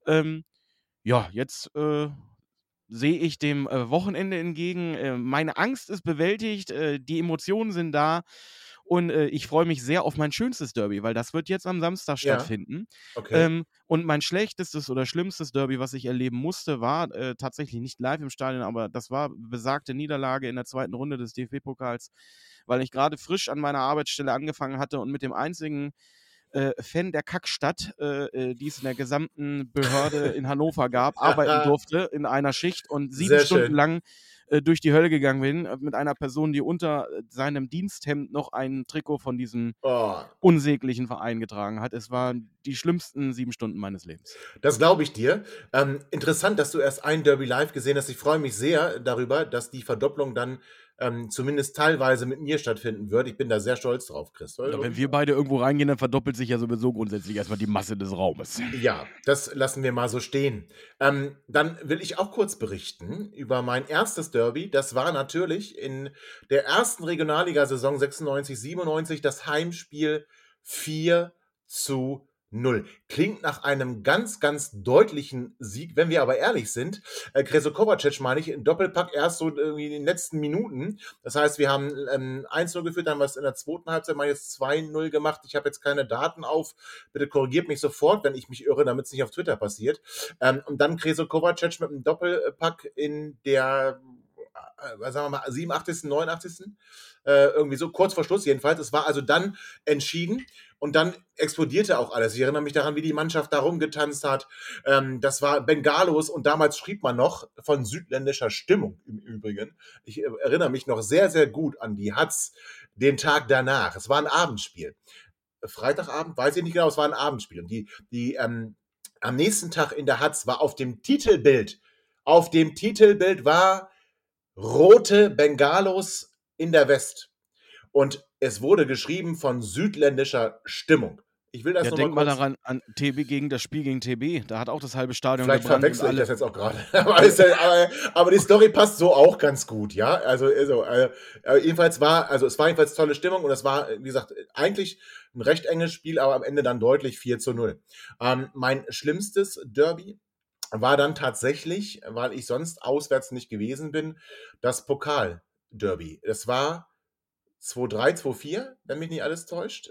Jetzt sehe ich dem Wochenende entgegen. Meine Angst ist bewältigt, die Emotionen sind da und ich freue mich sehr auf mein schönstes Derby, weil das wird jetzt am Samstag Ja. stattfinden. Okay. Und mein schlechtestes oder schlimmstes Derby, was ich erleben musste, war tatsächlich nicht live im Stadion, aber das war besagte Niederlage in der 2. Runde des DFB-Pokals, weil ich gerade frisch an meiner Arbeitsstelle angefangen hatte und mit dem einzigen Fan der Kackstadt, die es in der gesamten Behörde in Hannover gab, arbeiten durfte in einer Schicht und 7 Sehr Stunden schön. lang durch die Hölle gegangen bin, mit einer Person, die unter seinem Diensthemd noch ein Trikot von diesem unsäglichen Verein getragen hat. Es waren die schlimmsten 7 Stunden meines Lebens. Das glaube ich dir. Interessant, dass du erst ein Derby live gesehen hast. Ich freue mich sehr darüber, dass die Verdopplung dann zumindest teilweise mit mir stattfinden wird. Ich bin da sehr stolz drauf, Chris. Ja, wenn wir beide irgendwo reingehen, dann verdoppelt sich ja sowieso grundsätzlich erstmal die Masse des Raumes. Ja, das lassen wir mal so stehen. Dann will ich auch kurz berichten über mein erstes Derby. Das war natürlich in der ersten Regionalliga-Saison 96/97 das Heimspiel 4:0. Klingt nach einem ganz, ganz deutlichen Sieg, wenn wir aber ehrlich sind. Krešo Kovačić, meine ich, in Doppelpack erst so irgendwie in den letzten Minuten. Das heißt, wir haben 1:0 geführt, dann haben wir es in der zweiten Halbzeit mal jetzt 2:0 gemacht. Ich habe jetzt keine Daten auf. Bitte korrigiert mich sofort, wenn ich mich irre, damit es nicht auf Twitter passiert. Und dann Krešo Kovačić mit einem Doppelpack in der, sagen wir mal, 87., 89. Irgendwie so, kurz vor Schluss jedenfalls. Es war also dann entschieden und dann explodierte auch alles. Ich erinnere mich daran, wie die Mannschaft da rumgetanzt hat. Das war Bengalos und damals schrieb man noch von südländischer Stimmung im Übrigen. Ich erinnere mich noch sehr, sehr gut an die Hatz den Tag danach. Es war ein Abendspiel. Freitagabend, weiß ich nicht genau, es war ein Abendspiel. Und die am nächsten Tag in der Hatz war auf dem Titelbild war rote Bengalos in der West. Und es wurde geschrieben von südländischer Stimmung. Ich will das Ja, noch denk mal mal kurz. daran an TB gegen das Spiel gegen TB. Da hat auch das halbe Stadion Vielleicht gebrannt und verwechsel ich alle. das jetzt auch gerade. aber die Story passt so auch ganz gut, ja. Also jedenfalls es war jedenfalls tolle Stimmung und es war, wie gesagt, eigentlich ein recht enges Spiel, aber am Ende dann deutlich 4:0. Mein schlimmstes Derby war dann tatsächlich, weil ich sonst auswärts nicht gewesen bin, das Pokal-Derby. Es war 2:3, 2:4, wenn mich nicht alles täuscht.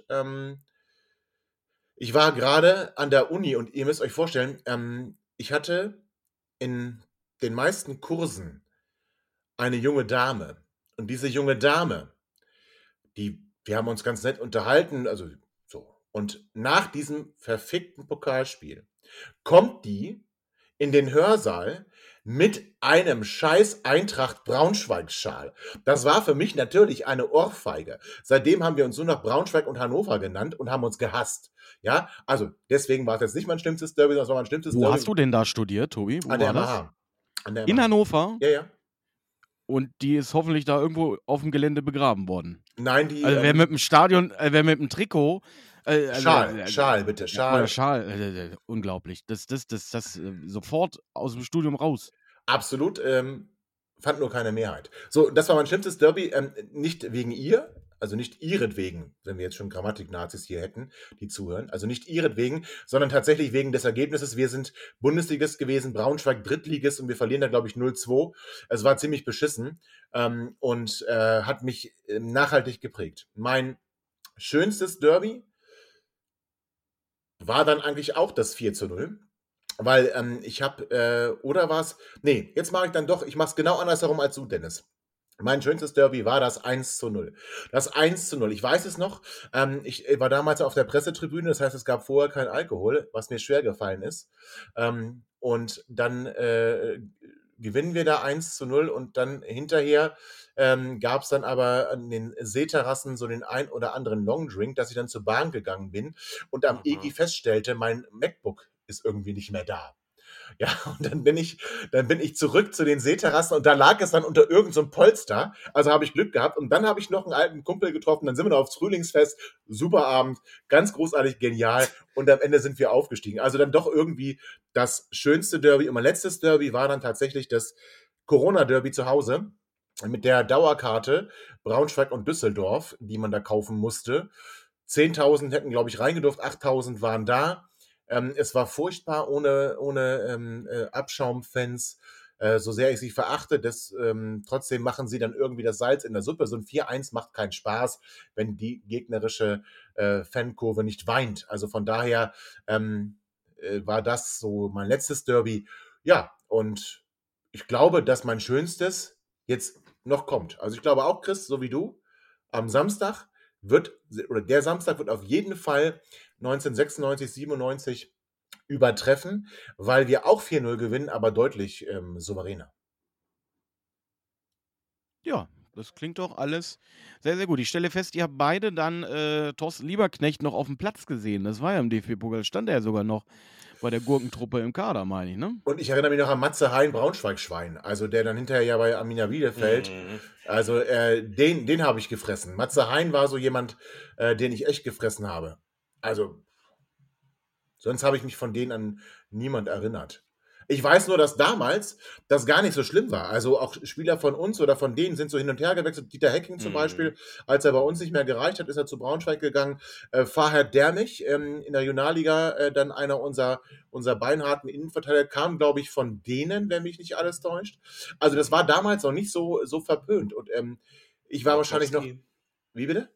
Ich war gerade an der Uni und ihr müsst euch vorstellen, ich hatte in den meisten Kursen eine junge Dame. Und diese junge Dame, wir haben uns ganz nett unterhalten, also so. Und nach diesem verfickten Pokalspiel kommt die in den Hörsaal mit einem scheiß Eintracht Braunschweig-Schal. Das war für mich natürlich eine Ohrfeige. Seitdem haben wir uns nur noch Braunschweig und Hannover genannt und haben uns gehasst. Ja, also deswegen war es jetzt nicht mein schlimmstes Derby, sondern es war mein schlimmstes Wo Derby. hast du denn da studiert, Tobi? Wo An der war das? MH. An der In MH. Hannover? Ja, ja. Und die ist hoffentlich da irgendwo auf dem Gelände begraben worden. Nein, die. Also wer mit dem Stadion, wer mit dem Trikot. Schal, bitte, Schal. Oder Schal, unglaublich. Das sofort aus dem Studium raus. Absolut, fand nur keine Mehrheit. So, das war mein schlimmstes Derby, nicht wegen ihr, also nicht ihretwegen, wenn wir jetzt schon Grammatik-Nazis hier hätten, die zuhören, also nicht ihretwegen, sondern tatsächlich wegen des Ergebnisses. Wir sind Bundesligist gewesen, Braunschweig Drittligist und wir verlieren da, glaube ich, 0:2. Es war ziemlich beschissen und hat mich nachhaltig geprägt. Mein schönstes Derby war dann eigentlich auch das 4:0. Weil ich habe, oder was? Nee, jetzt mache ich dann doch, ich mache es genau andersherum als du, Dennis. Mein schönstes Derby war das 1:0. Das 1:0, ich weiß es noch, ich war damals auf der Pressetribüne, das heißt, es gab vorher kein Alkohol, was mir schwer gefallen ist. Und dann gewinnen wir da 1:0 und dann hinterher gab es dann aber an den Seeterrassen so den ein oder anderen Longdrink, dass ich dann zur Bahn gegangen bin und am EGI feststellte, mein MacBook ist irgendwie nicht mehr da. Ja, und dann bin ich zurück zu den Seeterrassen und da lag es dann unter irgend so einem Polster. Also habe ich Glück gehabt. Und dann habe ich noch einen alten Kumpel getroffen. Dann sind wir noch aufs Frühlingsfest. Super Abend. Ganz großartig, genial. Und am Ende sind wir aufgestiegen. Also dann doch irgendwie das schönste Derby. Und mein letztes Derby war dann tatsächlich das Corona-Derby zu Hause mit der Dauerkarte Braunschweig und Düsseldorf, die man da kaufen musste. 10.000 hätten, glaube ich, reingedurft. 8.000 waren da. Es war furchtbar ohne Abschaumfans, so sehr ich sie verachte. Trotzdem machen sie dann irgendwie das Salz in der Suppe. So ein 4-1 macht keinen Spaß, wenn die gegnerische Fankurve nicht weint. Also von daher war das so mein letztes Derby. Ja, und ich glaube, dass mein schönstes jetzt noch kommt. Also ich glaube auch, Chris, so wie du, am Samstag der Samstag wird auf jeden Fall 1996, 97 übertreffen, weil wir auch 4-0 gewinnen, aber deutlich souveräner. Ja, das klingt doch alles sehr, sehr gut. Ich stelle fest, ihr habt beide dann Thorsten Lieberknecht noch auf dem Platz gesehen. Das war ja im DFB-Pokal, stand er ja sogar noch bei der Gurkentruppe im Kader, meine ich, ne? Und ich erinnere mich noch an Matze Hein, Braunschweig-Schwein, also der dann hinterher ja bei Arminia Bielefeld, also den habe ich gefressen. Matze Hein war so jemand, den ich echt gefressen habe. Also, sonst habe ich mich von denen an niemand erinnert. Ich weiß nur, dass damals das gar nicht so schlimm war. Also auch Spieler von uns oder von denen sind so hin und her gewechselt. Dieter Hecking zum Beispiel, als er bei uns nicht mehr gereicht hat, ist er zu Braunschweig gegangen. Farhad Dermich in der Regionalliga, dann einer unserer beinharten Innenverteidiger, kam, glaube ich, von denen, wenn mich nicht alles täuscht. Also das war damals noch nicht so verpönt. Und ich war wahrscheinlich noch... Wie bitte?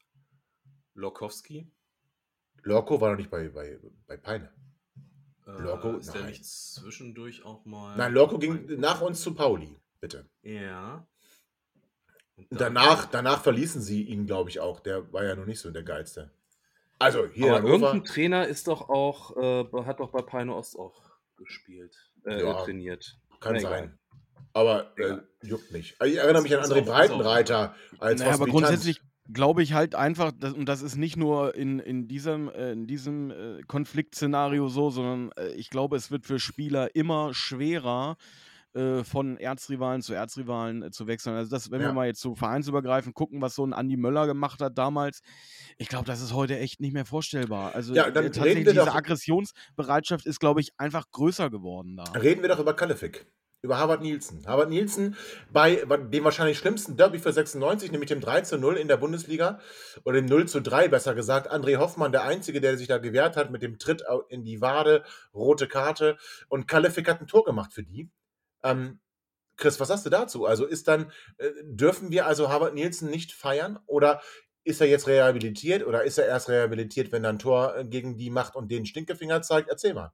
Lorkowski? Lorko war noch nicht bei Peine. Lorko, ist der nicht zwischendurch auch mal... Nein, Lorko ging nach uns zu Pauli, bitte. Ja. Und danach verließen sie ihn, glaube ich, auch. Der war ja noch nicht so der Geilste. Also hier aber irgendein Trainer ist doch auch, hat doch bei Peine Ost auch gespielt, trainiert. Kann sein. Aber juckt nicht. Ich erinnere mich an André Breitenreiter als aber grundsätzlich glaube ich halt einfach, und das ist nicht nur in diesem Konfliktszenario so, sondern ich glaube, es wird für Spieler immer schwerer, von Erzrivalen zu Erzrivalen zu wechseln. Also wenn wir mal jetzt so vereinsübergreifend gucken, was so ein Andi Möller gemacht hat damals, ich glaube, das ist heute echt nicht mehr vorstellbar. Also tatsächlich diese Aggressionsbereitschaft ist, glaube ich, einfach größer geworden da. Reden wir doch über Kalefik. Über Harvard Nielsen. Harvard Nielsen bei dem wahrscheinlich schlimmsten Derby für 96, nämlich dem 3-0 in der Bundesliga, oder dem 0-3 besser gesagt. André Hoffmann, der Einzige, der sich da gewehrt hat mit dem Tritt in die Wade, rote Karte. Und Kalefik hat ein Tor gemacht für die. Chris, was sagst du dazu? Also dürfen wir also Harvard Nielsen nicht feiern? Oder ist er jetzt rehabilitiert? Oder ist er erst rehabilitiert, wenn er ein Tor gegen die macht und den Stinkefinger zeigt? Erzähl mal.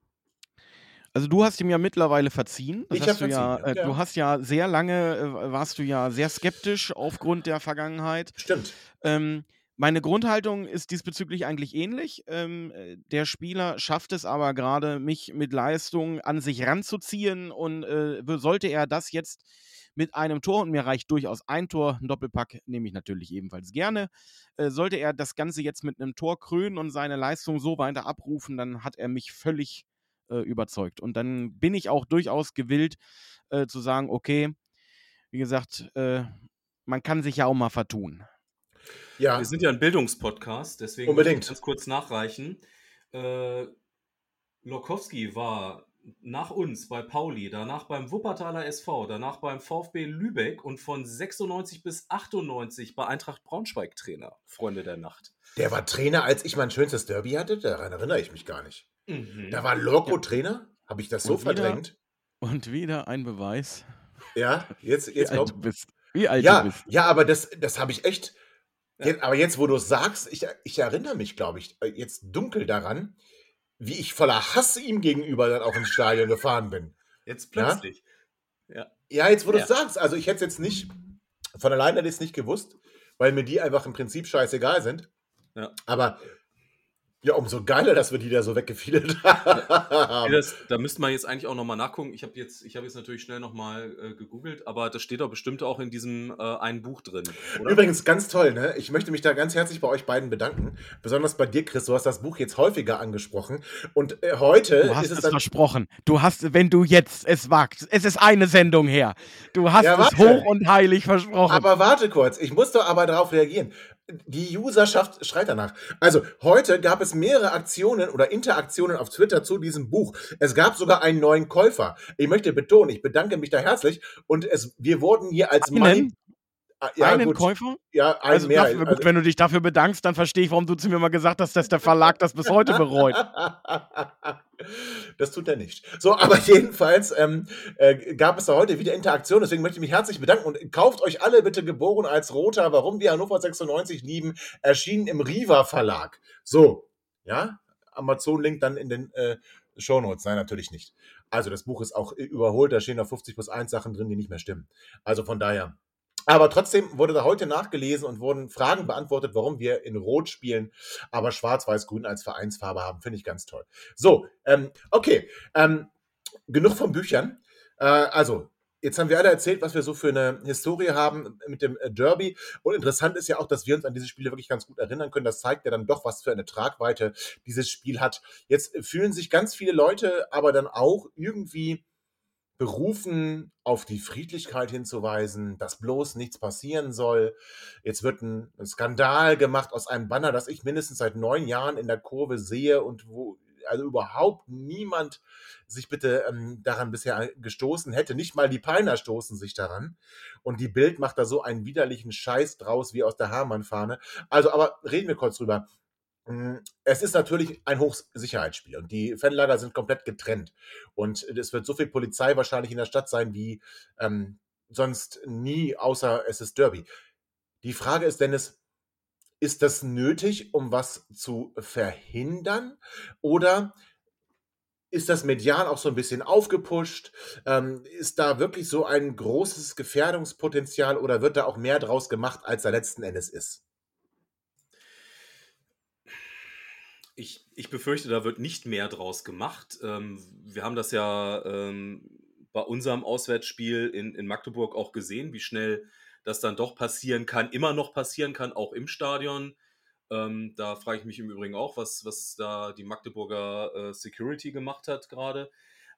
Also du hast ihm ja mittlerweile verziehen. Ich habe verziehen, ja. Du hast ja sehr lange, warst du ja sehr skeptisch aufgrund der Vergangenheit. Stimmt. Meine Grundhaltung ist diesbezüglich eigentlich ähnlich. Der Spieler schafft es aber gerade, mich mit Leistung an sich ranzuziehen und sollte er das jetzt mit einem Tor, und mir reicht durchaus ein Tor, ein Doppelpack nehme ich natürlich ebenfalls gerne, sollte er das Ganze jetzt mit einem Tor krönen und seine Leistung so weiter abrufen, dann hat er mich völlig überzeugt. Und dann bin ich auch durchaus gewillt zu sagen, okay, wie gesagt, man kann sich ja auch mal vertun. Ja. Wir sind ja ein Bildungspodcast, deswegen muss ich ganz kurz nachreichen. Lorkowski war nach uns bei Pauli, danach beim Wuppertaler SV, danach beim VfB Lübeck und von 96 bis 98 bei Eintracht Braunschweig Trainer, Freunde der Nacht. Der war Trainer, als ich mein schönstes Derby hatte? Daran erinnere ich mich gar nicht. Da war Lorko Trainer? Habe ich das so verdrängt? Und wieder ein Beweis. Ja, jetzt kommt. Wie alt du bist. Ja, aber das habe ich echt. Aber jetzt, wo du es sagst, ich erinnere mich, glaube ich, jetzt dunkel daran, wie ich voller Hass ihm gegenüber dann auch ins Stadion gefahren bin. Jetzt plötzlich. Ja, jetzt, wo du es sagst. Also ich hätte es jetzt nicht, von alleine hätte ich es nicht gewusst, weil mir die einfach im Prinzip scheißegal sind. Ja. Aber Ja, umso geiler, dass wir die da so weggefiedelt haben. Da müsste man jetzt eigentlich auch nochmal nachgucken. Ich habe jetzt natürlich schnell nochmal gegoogelt, aber das steht doch bestimmt auch in diesem einen Buch drin, oder? Übrigens, ganz toll, ne? Ich möchte mich da ganz herzlich bei euch beiden bedanken. Besonders bei dir, Chris. Du hast das Buch jetzt häufiger angesprochen. Und heute Du hast ist es es dann. versprochen. Du hast, wenn du jetzt es wagst, es ist eine Sendung her. Du hast Ja, es warte. hoch und heilig versprochen. Aber warte kurz, ich muss doch aber darauf reagieren. Die Userschaft schreit danach. Also, heute gab es mehrere Aktionen oder Interaktionen auf Twitter zu diesem Buch. Es gab sogar einen neuen Käufer. Ich möchte betonen, ich bedanke mich da herzlich. Und wir wurden hier als Einen Käufer? Ja, ein Also, mehr. dafür, gut, wenn du dich dafür bedankst, dann verstehe ich, warum du zu mir mal gesagt hast, dass der Verlag das bis heute bereut. Das tut er nicht. So, aber jedenfalls gab es da heute wieder Interaktion, deswegen möchte ich mich herzlich bedanken und kauft euch alle bitte Geboren als Roter, warum wir Hannover 96 lieben, erschienen im Riva Verlag. So, ja, Amazon-Link dann in den Shownotes. Nein, natürlich nicht. Also das Buch ist auch überholt, da stehen noch 50+1 Sachen drin, die nicht mehr stimmen. Also von daher. Aber trotzdem wurde da heute nachgelesen und wurden Fragen beantwortet, warum wir in Rot spielen, aber Schwarz-Weiß-Grün als Vereinsfarbe haben. Finde ich ganz toll. So, okay. Genug von Büchern. Also, jetzt haben wir alle erzählt, was wir so für eine Historie haben mit dem Derby. Und interessant ist ja auch, dass wir uns an diese Spiele wirklich ganz gut erinnern können. Das zeigt ja dann doch, was für eine Tragweite dieses Spiel hat. Jetzt fühlen sich ganz viele Leute aber dann auch irgendwie berufen, auf die Friedlichkeit hinzuweisen, dass bloß nichts passieren soll. Jetzt wird ein Skandal gemacht aus einem Banner, das ich mindestens seit 9 Jahren in der Kurve sehe und wo also überhaupt niemand sich bitte daran bisher gestoßen hätte. Nicht mal die Peiner stoßen sich daran. Und die Bild macht da so einen widerlichen Scheiß draus wie aus der Hamann-Fahne. Also, aber reden wir kurz drüber. Es ist natürlich ein Hochsicherheitsspiel und die Fanlager sind komplett getrennt. Und es wird so viel Polizei wahrscheinlich in der Stadt sein wie sonst nie, außer es ist Derby. Die Frage ist, Dennis, ist das nötig, um was zu verhindern? Oder ist das medial auch so ein bisschen aufgepusht? Ist da wirklich so ein großes Gefährdungspotenzial oder wird da auch mehr draus gemacht, als da letzten Endes ist? Ich befürchte, da wird nicht mehr draus gemacht. Wir haben das ja bei unserem Auswärtsspiel in Magdeburg auch gesehen, wie schnell das dann doch passieren kann, immer noch passieren kann, auch im Stadion. Da frage ich mich im Übrigen auch, was da die Magdeburger Security gemacht hat gerade.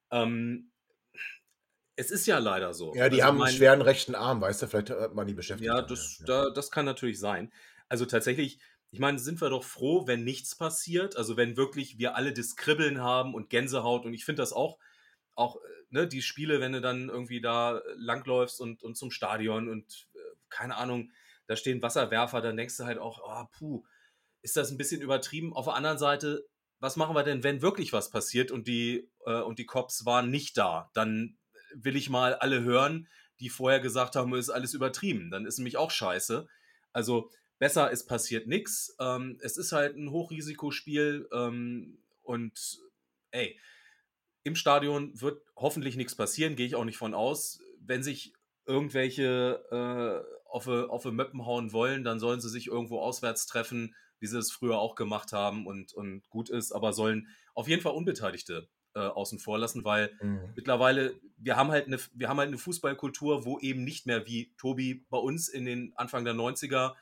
Es ist ja leider so. Ja, die haben einen schweren rechten Arm, weißt du, vielleicht hat man die beschäftigt. Ja, das kann natürlich sein. Also tatsächlich, ich meine, sind wir doch froh, wenn nichts passiert, also wenn wirklich wir alle das Kribbeln haben und Gänsehaut und ich finde das auch ne, die Spiele, wenn du dann irgendwie da langläufst und zum Stadion und keine Ahnung, da stehen Wasserwerfer, dann denkst du halt auch, ist das ein bisschen übertrieben. Auf der anderen Seite, was machen wir denn, wenn wirklich was passiert und die Cops waren nicht da? Dann will ich mal alle hören, die vorher gesagt haben, ist alles übertrieben. Dann ist nämlich auch scheiße. Also besser, es passiert nichts. Es ist halt ein Hochrisikospiel und im Stadion wird hoffentlich nichts passieren, gehe ich auch nicht von aus. Wenn sich irgendwelche auf Möppen hauen wollen, dann sollen sie sich irgendwo auswärts treffen, wie sie es früher auch gemacht haben und gut ist, aber sollen auf jeden Fall Unbeteiligte außen vor lassen, weil mittlerweile, wir haben halt eine Fußballkultur, wo eben nicht mehr wie Tobi bei uns in den Anfang der 90er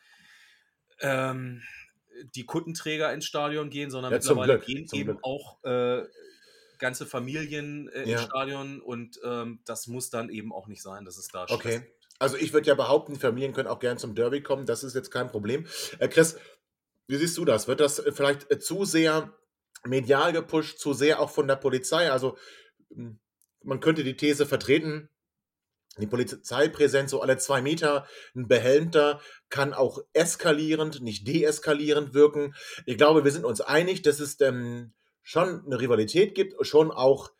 die Kuttenträger ins Stadion gehen, sondern mittlerweile gehen eben auch ganze Familien ins Stadion und das muss dann eben auch nicht sein, dass es da Stress gibt. Also ich würde ja behaupten, Familien können auch gern zum Derby kommen, das ist jetzt kein Problem. Chris, wie siehst du das? Wird das vielleicht zu sehr medial gepusht, zu sehr auch von der Polizei? Also man könnte die These vertreten, die Polizeipräsenz so alle 2 Meter, ein Behelmter, kann auch eskalierend, nicht deeskalierend wirken. Ich glaube, wir sind uns einig, dass es schon eine Rivalität gibt, schon auch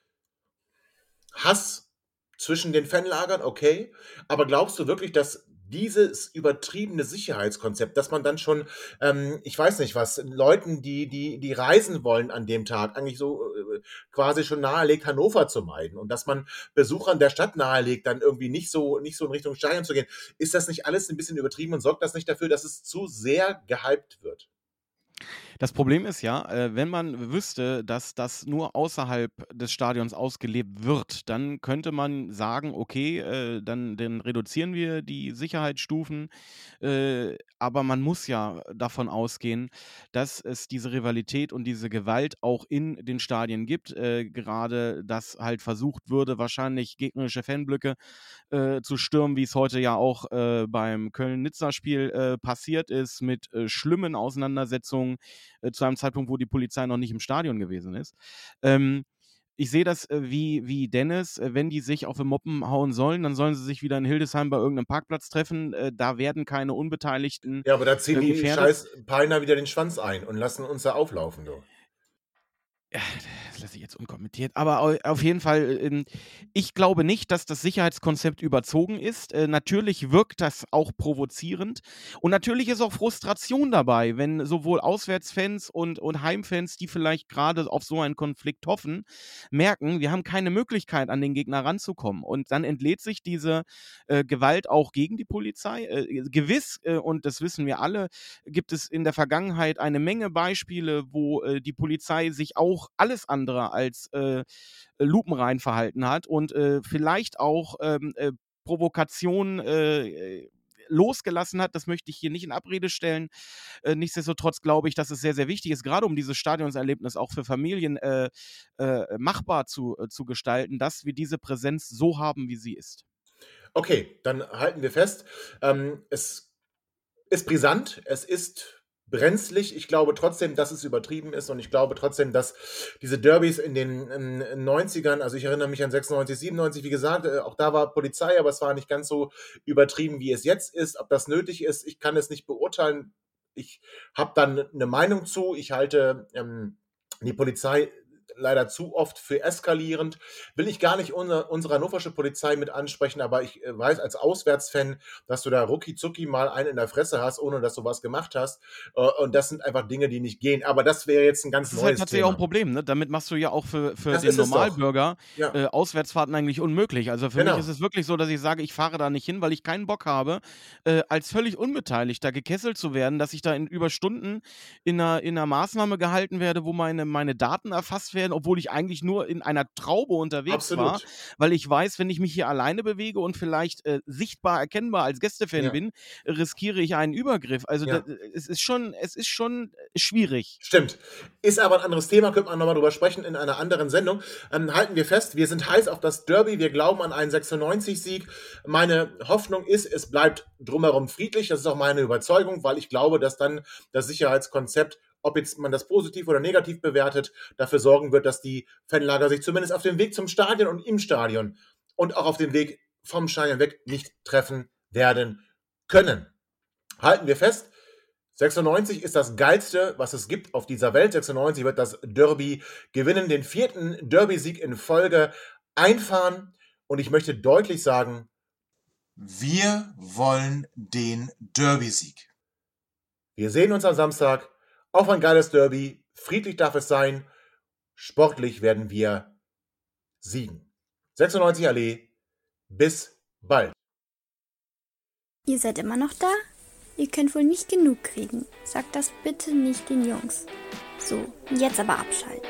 Hass zwischen den Fanlagern, okay. Aber glaubst du wirklich, dass dieses übertriebene Sicherheitskonzept, dass man dann schon, ich weiß nicht was, Leuten, die reisen wollen an dem Tag, eigentlich so quasi schon nahelegt, Hannover zu meiden und dass man Besuchern der Stadt nahelegt, dann irgendwie nicht so in Richtung Stadion zu gehen. Ist das nicht alles ein bisschen übertrieben und sorgt das nicht dafür, dass es zu sehr gehypt wird? Das Problem ist ja, wenn man wüsste, dass das nur außerhalb des Stadions ausgelebt wird, dann könnte man sagen, okay, dann reduzieren wir die Sicherheitsstufen. Aber man muss ja davon ausgehen, dass es diese Rivalität und diese Gewalt auch in den Stadien gibt. Gerade, dass halt versucht würde, wahrscheinlich gegnerische Fanblöcke zu stürmen, wie es heute ja auch beim Köln-Nizza-Spiel passiert ist, mit schlimmen Auseinandersetzungen zu einem Zeitpunkt, wo die Polizei noch nicht im Stadion gewesen ist. Ich sehe das wie Dennis, wenn die sich auf den Moppen hauen sollen, dann sollen sie sich wieder in Hildesheim bei irgendeinem Parkplatz treffen. Da werden keine Unbeteiligten. Ja, aber da ziehen die gefährdet. scheiß Peiner wieder den Schwanz ein und lassen uns da auflaufen, du. Ja, das lasse ich jetzt unkommentiert. Aber auf jeden Fall, ich glaube nicht, dass das Sicherheitskonzept überzogen ist. Natürlich wirkt das auch provozierend. Und natürlich ist auch Frustration dabei, wenn sowohl Auswärtsfans und Heimfans, die vielleicht gerade auf so einen Konflikt hoffen, merken, wir haben keine Möglichkeit, an den Gegner ranzukommen. Und dann entlädt sich diese Gewalt auch gegen die Polizei. Gewiss, und das wissen wir alle, gibt es in der Vergangenheit eine Menge Beispiele, wo die Polizei sich auch alles andere als lupenrein verhalten hat und vielleicht auch Provokationen losgelassen hat. Das möchte ich hier nicht in Abrede stellen. Nichtsdestotrotz glaube ich, dass es sehr, sehr wichtig ist, gerade um dieses Stadionserlebnis auch für Familien machbar zu gestalten, dass wir diese Präsenz so haben, wie sie ist. Okay, dann halten wir fest. Es ist brisant, es ist brenzlig. Ich glaube trotzdem, dass es übertrieben ist und ich glaube trotzdem, dass diese Derbys in den 90ern, also ich erinnere mich an 96, 97, wie gesagt, auch da war Polizei, aber es war nicht ganz so übertrieben, wie es jetzt ist. Ob das nötig ist, ich kann es nicht beurteilen. Ich habe dann eine Meinung zu. Ich halte die Polizei leider zu oft für eskalierend. Will ich gar nicht unsere hannoversche Polizei mit ansprechen, aber ich weiß als Auswärtsfan, dass du da rucki-zucki mal einen in der Fresse hast, ohne dass du was gemacht hast. Und das sind einfach Dinge, die nicht gehen. Aber das wäre jetzt ein ganz neues Thema. Das ist halt tatsächlich auch ein Problem, ne? Damit machst du ja auch für den Normalbürger Auswärtsfahrten eigentlich unmöglich. Also für mich ist es wirklich so, dass ich sage, ich fahre da nicht hin, weil ich keinen Bock habe, als völlig Unbeteiligter gekesselt zu werden, dass ich da über Stunden in einer Maßnahme gehalten werde, wo meine Daten erfasst werden, obwohl ich eigentlich nur in einer Traube unterwegs war, weil ich weiß, wenn ich mich hier alleine bewege und vielleicht sichtbar erkennbar als Gästefan bin, riskiere ich einen Übergriff. Also es ist schon schwierig. Stimmt. Ist aber ein anderes Thema, könnte man nochmal drüber sprechen in einer anderen Sendung. Halten wir fest, wir sind heiß auf das Derby, wir glauben an einen 96-Sieg. Meine Hoffnung ist, es bleibt drumherum friedlich, das ist auch meine Überzeugung, weil ich glaube, dass dann das Sicherheitskonzept, ob jetzt man das positiv oder negativ bewertet, dafür sorgen wird, dass die Fanlager sich zumindest auf dem Weg zum Stadion und im Stadion und auch auf dem Weg vom Stadion weg nicht treffen werden können. Halten wir fest, 96 ist das Geilste, was es gibt auf dieser Welt. 96 wird das Derby gewinnen, den 4. Derby-Sieg in Folge einfahren. Und ich möchte deutlich sagen, wir wollen den Derby-Sieg. Wir sehen uns am Samstag. Auf ein geiles Derby. Friedlich darf es sein. Sportlich werden wir siegen. 96 Allee. Bis bald. Ihr seid immer noch da? Ihr könnt wohl nicht genug kriegen. Sagt das bitte nicht den Jungs. So, jetzt aber abschalten.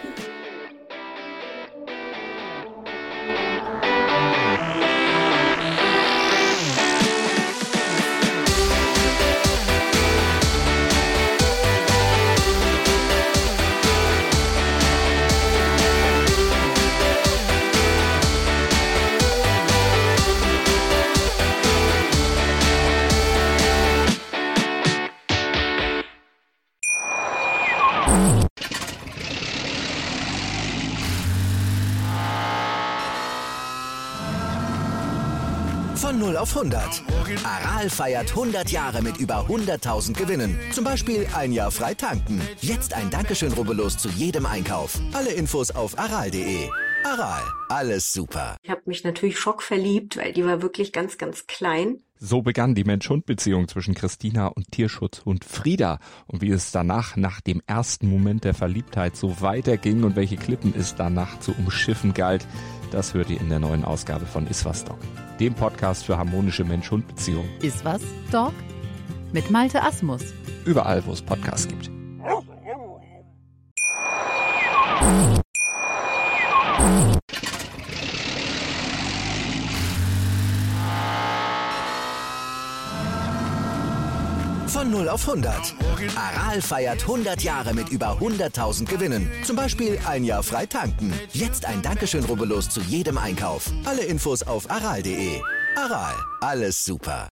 Von 0 auf 100. Aral feiert 100 Jahre mit über 100.000 Gewinnen. Zum Beispiel ein Jahr frei tanken. Jetzt ein Dankeschön, rubbellos zu jedem Einkauf. Alle Infos auf aral.de. Aral, alles super. Ich habe mich natürlich schockverliebt, weil die war wirklich ganz, ganz klein. So begann die Mensch-Hund-Beziehung zwischen Christina und Tierschutzhund Frieda. Und wie es danach, nach dem ersten Moment der Verliebtheit, so weiterging und welche Klippen es danach zu umschiffen galt, das hört ihr in der neuen Ausgabe von Iswas Dog, dem Podcast für harmonische Mensch-Hund-Beziehungen. Iswas Dog mit Malte Asmus. Überall, wo es Podcasts gibt. Von 0 auf 100. Aral feiert 100 Jahre mit über 100.000 Gewinnen. Zum Beispiel ein Jahr frei tanken. Jetzt ein Dankeschön, rubbellos zu jedem Einkauf. Alle Infos auf aral.de. Aral, alles super.